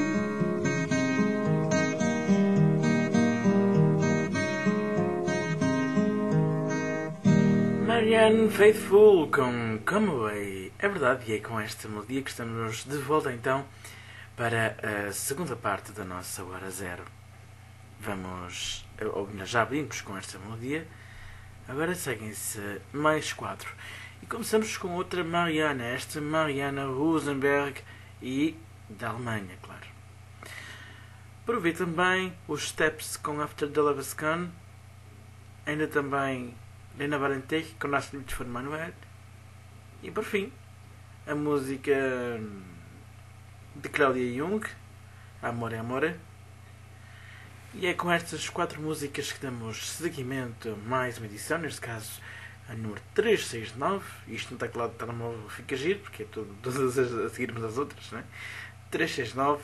Marianne Faithfull com Come Away. É verdade, e é com esta melodia que estamos de volta então para a segunda parte da nossa Hora Zero. Já abrimos com esta melodia, agora seguem-se mais 4. E começamos com outra Mariana, esta Mariana Rosenberg, e da Alemanha, claro. Por ouvir também os Steps com After the Love Is Gone, ainda também Lena Valentich com Nas Limites von Manuel, e por fim a música de Claudia Jung, Amore Amore. E é com estas 4 músicas que damos seguimento a mais uma edição, neste caso a número 369. Isto no teclado de telemóvel fica giro, porque é todas a seguirmos as outras, não é? 369,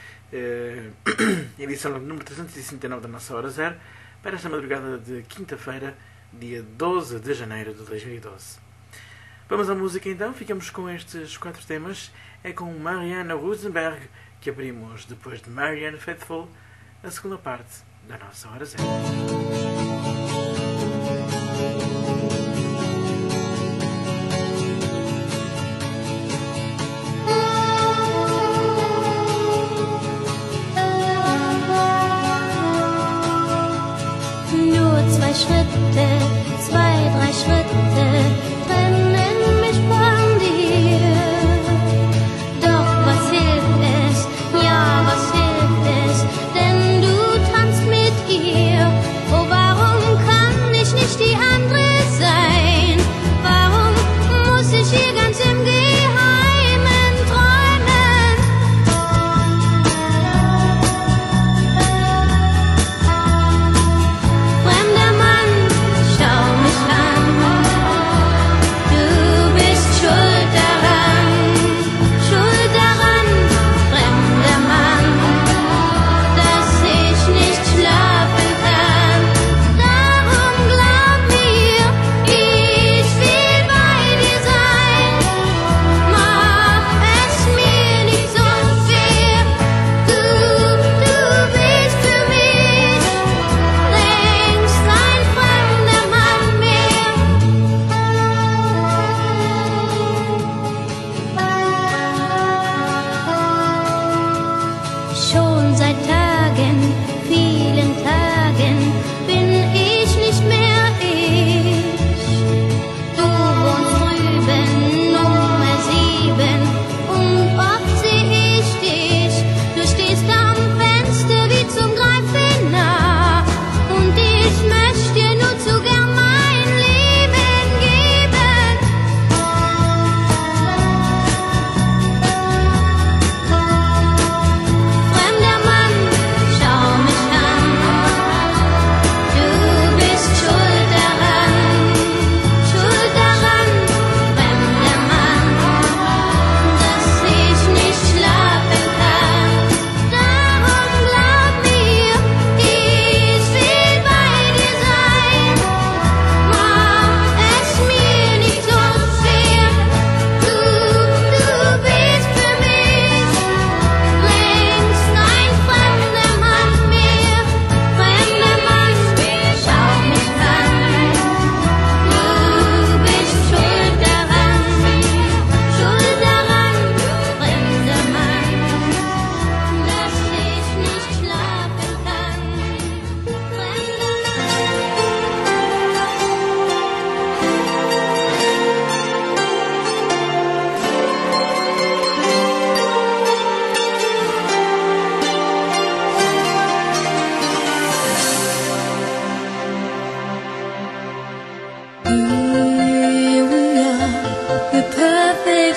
edição número 369 da nossa Hora Zero, para esta madrugada de quinta-feira, dia 12 de janeiro de 2012. Vamos à música então, ficamos com estes 4 temas. É com Mariana Rosenberg que abrimos, depois de Marianne Faithfull, a segunda parte da nossa Hora Zero. Nur 2 Schritte, 2, 3 Schritte trennen mich von dir. Doch was hilft es, ja was hilft es, denn du tanzt mit ihr. Oh, warum kann perfect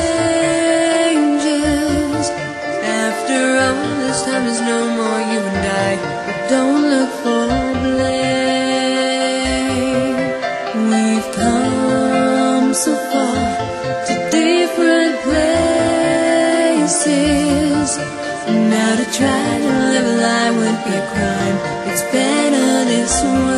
strangers. After all this time, there's no more you and I. But don't look for blame. We've come so far to different places. Now to try to live a lie would be a crime. It's better this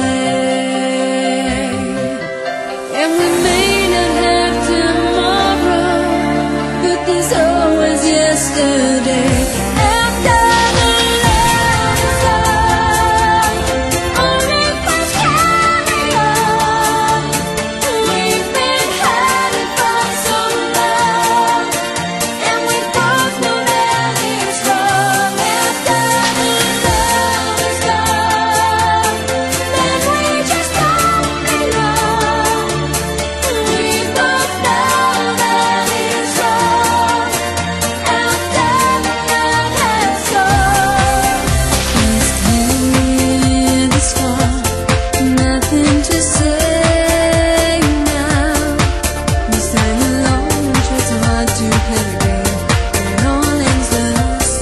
way. And we may not have tomorrow, but there's always yesterday. After the love is done, only things carry on. We've been hiding for so long, and we both know that it's wrong. After the love is gone, then we just don't belong. We both know that it's wrong. After the love has gone, he's clear this far, nothing to say now. This time alone, we try so hard to play the game, but it all ends the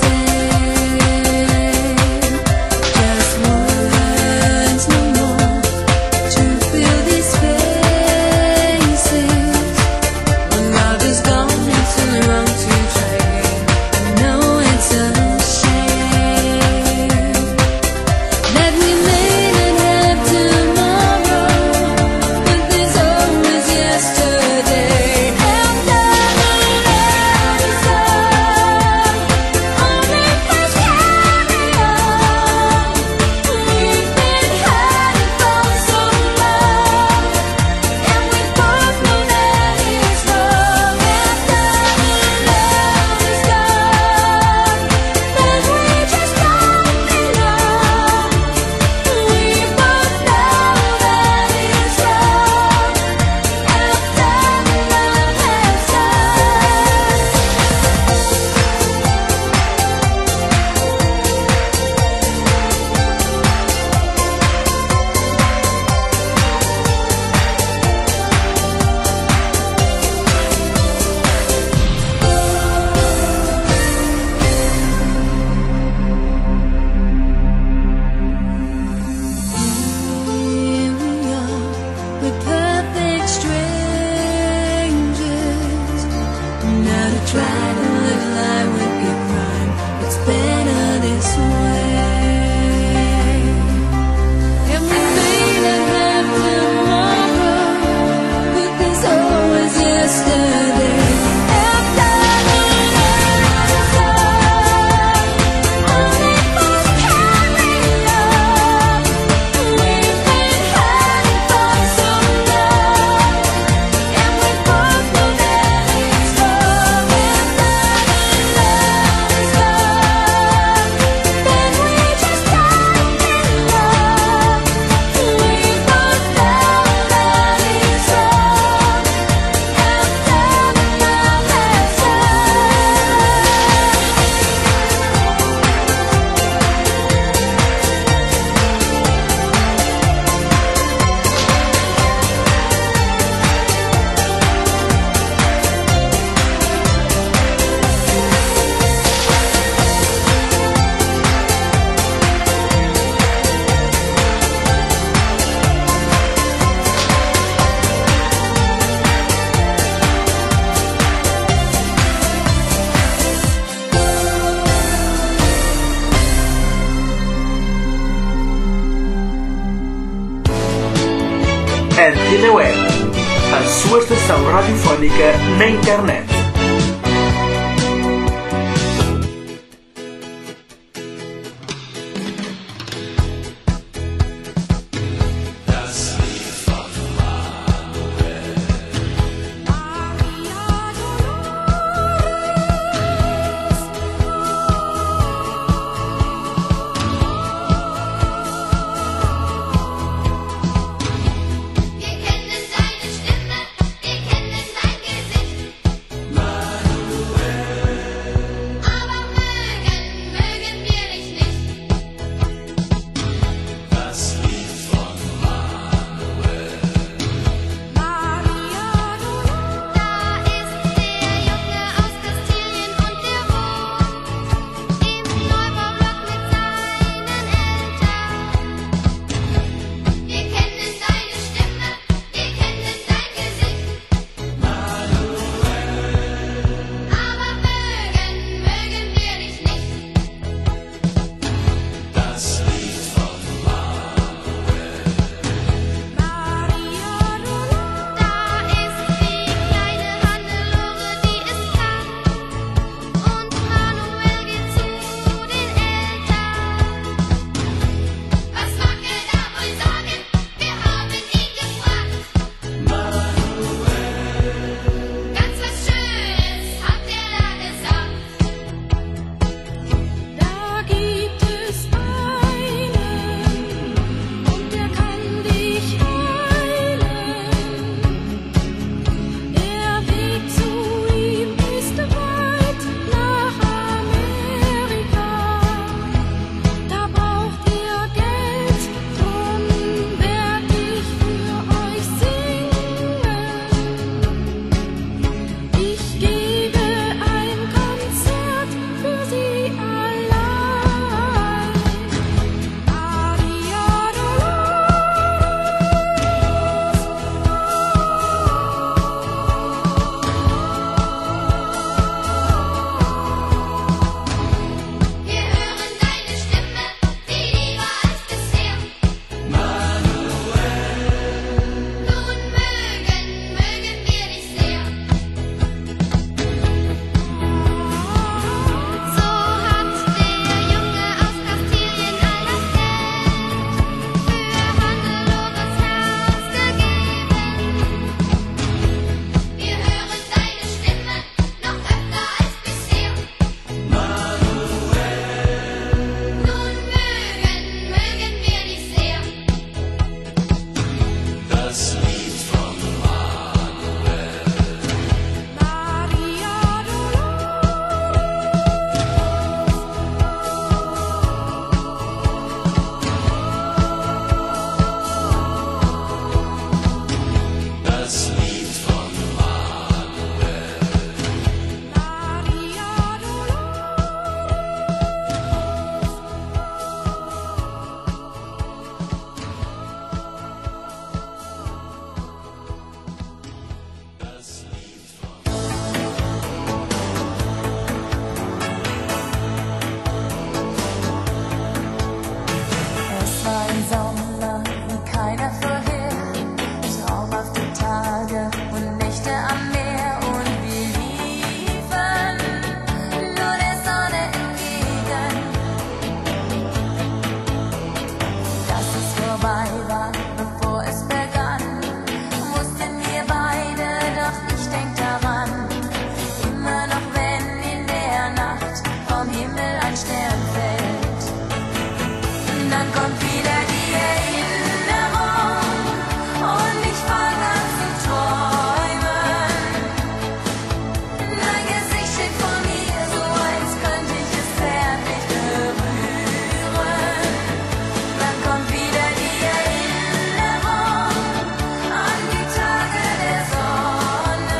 same. Just words, no more, to fill these spaces. When love is gone, it's only wrong to try again. I know it's a shame that we may not have tomorrow, but there's always yesterday. After the love is done, only things carry on. We've been hiding for so long, and we both know that it's wrong. After the love is gone, then we just don't belong. We both know that it's wrong. After the love has Here we are, we're perfect strangers. Now to try to live a lie would be a crime. It's better this way. And we may not have tomorrow, but there's always yesterday. After the love is done, only things carry on. We've been hiding for so long, and we both know that it's wrong. After the love is gone, then we just don't belong. We both know that it's wrong. After the love has Antena Web, a sua estação radiofónica na internet. Das Lied von Manuel. Das Lied von Manuel. Es war ein Sommer wie keiner vorher, traumhafte Tage und Nächte am Meer und wir liefen nur der Sonne entgegen. Dass es vorbei war, bevor es begann, wussten wir beide, doch ich denk daran, immer noch wenn in der Nacht vom Himmel ein Stern fällt. Dann kommt wieder die Erinnerung und ich fang an zu träumen. Dein Gesicht steht vor mir, so als könnte ich es zärtlich berühren. Dann kommt wieder die Erinnerung an die Tage der Sonne.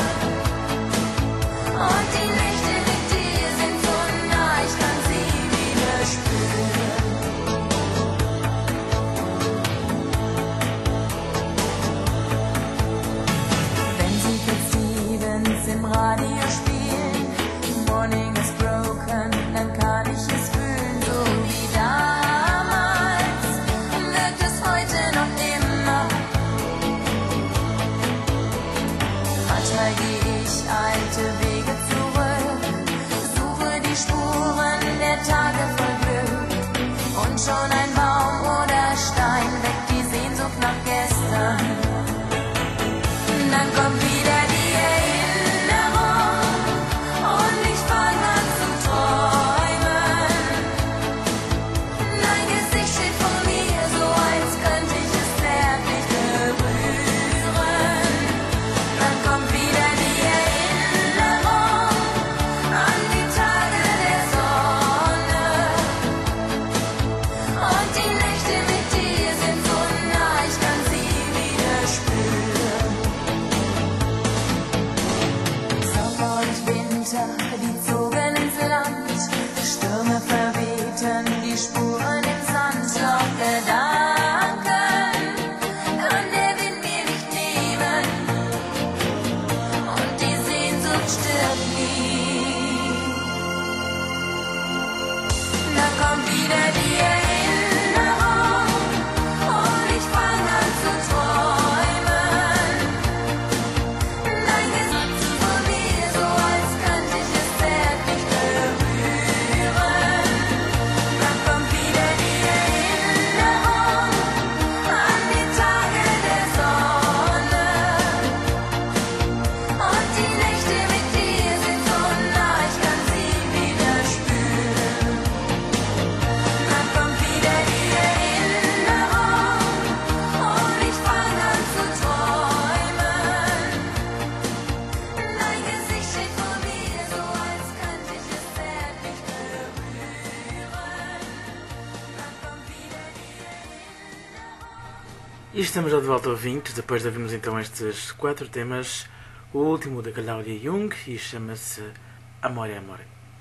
Und die Nächte mit dir sind so nah, ich kann sie wieder spüren. Wenn sie Cat Stevens im Radio spielen, Morning is broken, dann kann ich es fühlen, so wie damals, wirkt es heute noch immer. Manchmal gehe ich alte Wege zurück, suche die Spuren der Tage voll Glück, und schon ein Baum oder Stein weckt die Sehnsucht nach gestern. Dann kommt wieder die Erinnerung und ich fang an zu träumen. Dein Gesicht steht vor mir, so als könnte ich es zärtlich berühren. Dann kommt wieder die Erinnerung an die Tage der Sonne. Und die Nächte mit dir sind so nah, ich kann sie wieder spüren. Sommer und Winter, die zogen ins Land, Stürme verwehten die Spuren im Sand, doch Gedanken kann der Wind mir nicht nehmen, und die Sehnsucht stirbt nie. Da kommt wieder die Erinnerung und ich fang an zu träumen. Dein Gesicht vor mir, so als könnte ich es zärtlich berühren. Dann kommt wieder die Erinnerung an die Tage der Sonne. Und die Nächte mit dir sind so nah, ich kann sie wieder spüren. Dann kommt wieder die Erinnerung und ich fang an zu träumen. Dein Gesicht steht vor mir, so als könnte ich es zärtlich berühren. Dann kommt wieder die E estamos já de volta, ouvintes, depois de ouvirmos então estes 4 temas. O último da Claudia Jung e chama-se Amore Amore.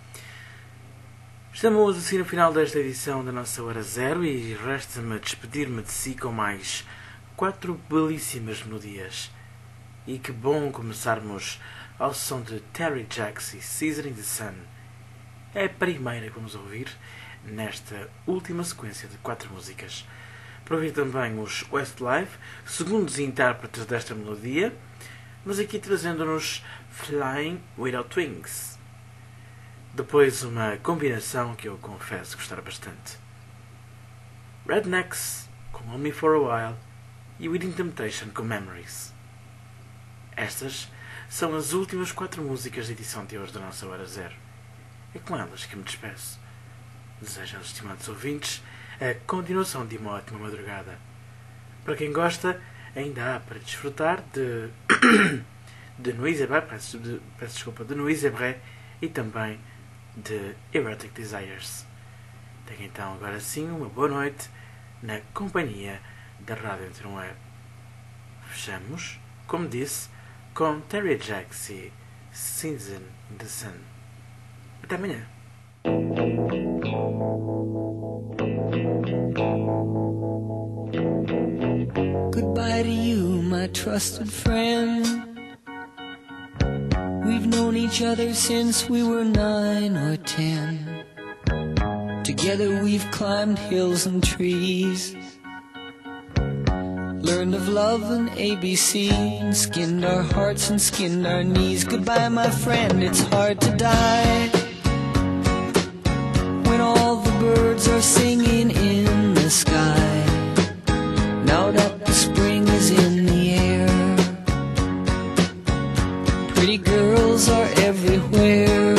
Estamos assim no final desta edição da nossa Hora Zero e resta-me despedir-me de si com mais 4 belíssimas melodias. E que bom começarmos ao som de Terry Jacks e Caesar in the Sun. É a primeira que vamos ouvir nesta última sequência de 4 músicas. Para ouvir também os Westlife, segundos intérpretes desta melodia, mas aqui trazendo-nos Flying Without Wings. Depois uma combinação que eu confesso gostar bastante. Rednecks com On Me For A While e Within Temptation com Memories. Estas são as últimas 4 músicas da edição de hoje da nossa Hora Zero. É com elas que me despeço. Desejo aos estimados ouvintes a continuação de uma ótima madrugada. Para quem gosta, ainda há para desfrutar de de Nuit Zébré, peço desculpa, de Nuit Zébré e também de Erotic Desires. Tenha então agora sim uma boa noite na companhia da Rádio Antena Web. Fechamos, como disse, com Terry Jacks e Season in the Sun. Até amanhã. Goodbye to you, my trusted friend. We've known each other since we were 9 or 10. Together we've climbed hills and trees, learned of love and ABC, and skinned our hearts and skinned our knees. Goodbye, my friend, it's hard to die when all the birds are singing in the sky. Now that the spring is in the air, pretty girls are everywhere.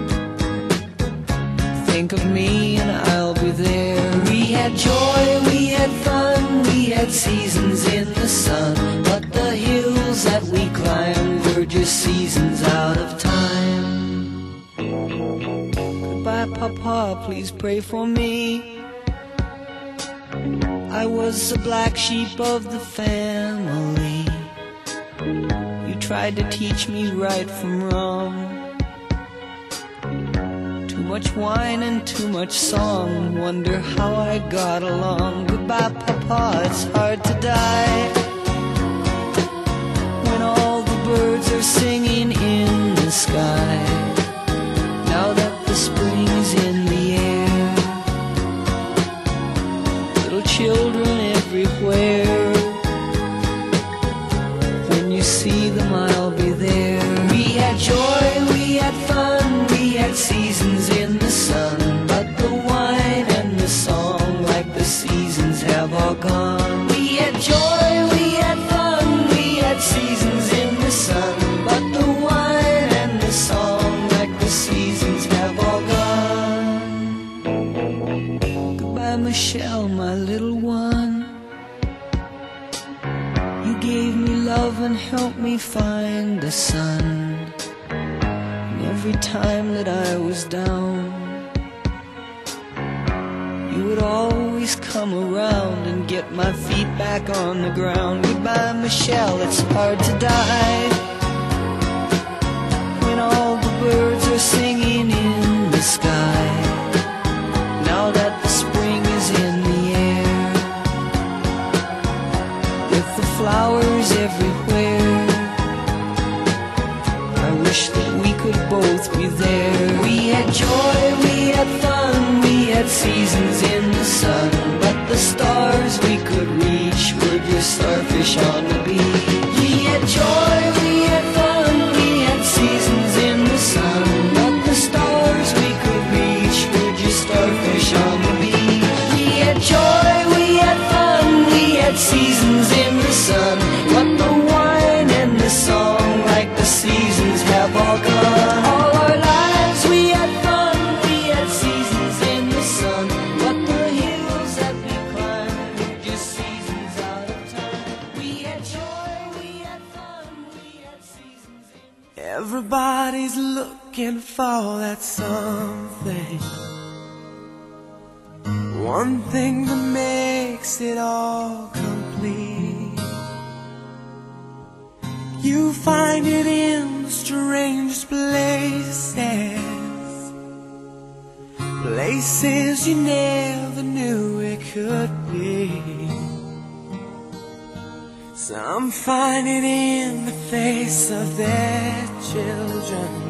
Think of me and I'll be there. We had joy, we had fun, we had seasons in the sun, but the hills that we climbed were just seasons out of time. Goodbye, Papa, please pray for me. I was the black sheep of the family. You tried to teach me right from wrong. Too much wine and too much song, wonder how I got along. Goodbye, Papa, it's hard to die when all the birds are singing in the sky. Now that the spring is in the air, little children everywhere. When you see them, I'll be there. We had joy, we had fun, we had seasons in the sun, but the wine and the song, like the seasons, have all gone. We had joy, we had fun, we had seasons in the sun, but the wine and the song, like the seasons, have all gone. Goodbye, Michelle, my little one. You gave me love and helped me find the sun. Every time that I was down, you would always come around and get my feet back on the ground. Goodbye, Michelle, it's hard to die when all the birds are singing in the sky. Now that the spring is in the air, with the flowers everywhere, I wish that we could both be there. We had joy, we had fun, we had seasons in the sun, but the stars we could reach were just starfish on the beach. We had joy, we had fun, we had seasons in the sun, but the stars we could reach were just starfish on the beach. We had joy, we had fun, we had seasons in the sun, but the wine and the song, like the seasons, have all gone. All our lives we had fun, we had seasons in the sun, but the hills that we climbed were just seasons out of time. We had joy, we had fun, we had seasons in the sun. Everybody's looking for that something, one thing that makes it all complete. You find it in the strangest places, places you never knew it could be. Some find it in the face of their children,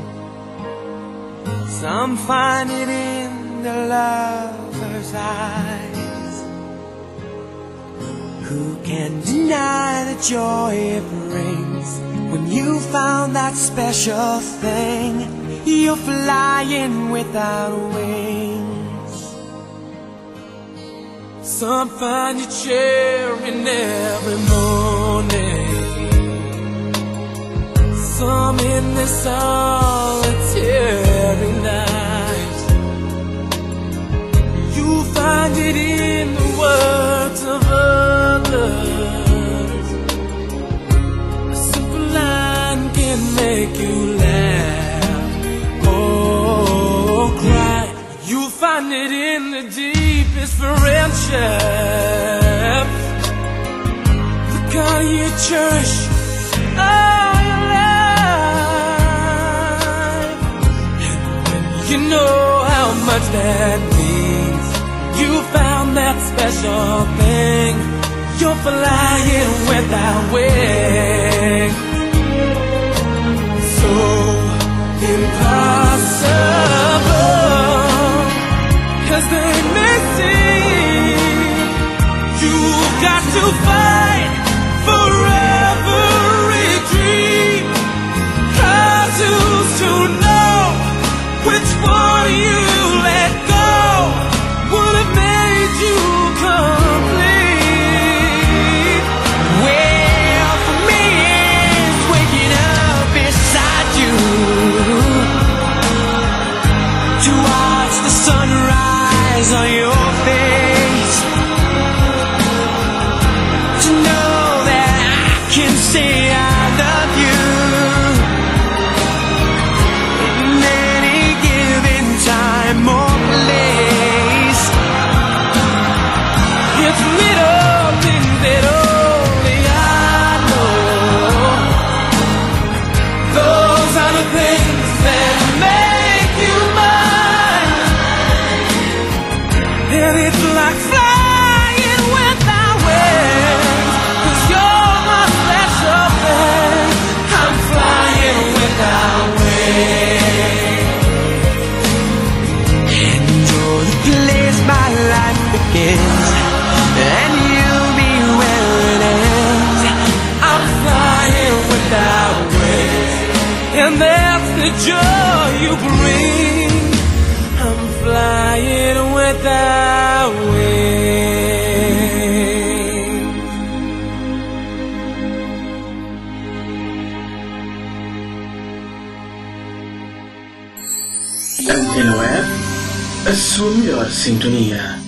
some find it in the lover's eyes. Who can deny the joy it brings when you found that special thing? You're flying without wings. Some find you cheering every morning, some in the solitary night. You find it in the words of others, make you laugh or cry. You'll find it in the deepest friendships, the God you cherish all your life. And when you know how much that means, you found that special thing. You're flying without wings. So impossible as they may seem, you've got to fight for every dream. 'Cause who's to know which one you let go would have made you complete. Well, for me it's waking up beside you to watch the sunrise on your face, to know that I can say I love you in any given time or place. It's little things that only I know. Those are the things that make you mine. And it's like flying without wings, 'cause you're my special thing. I'm flying without wings. And you're the place my life begins, and you'll be where it ends. I'm flying without wings, and that's the joy you bring. I'm flying without wings. Antena Web, a sua melhor sintonia.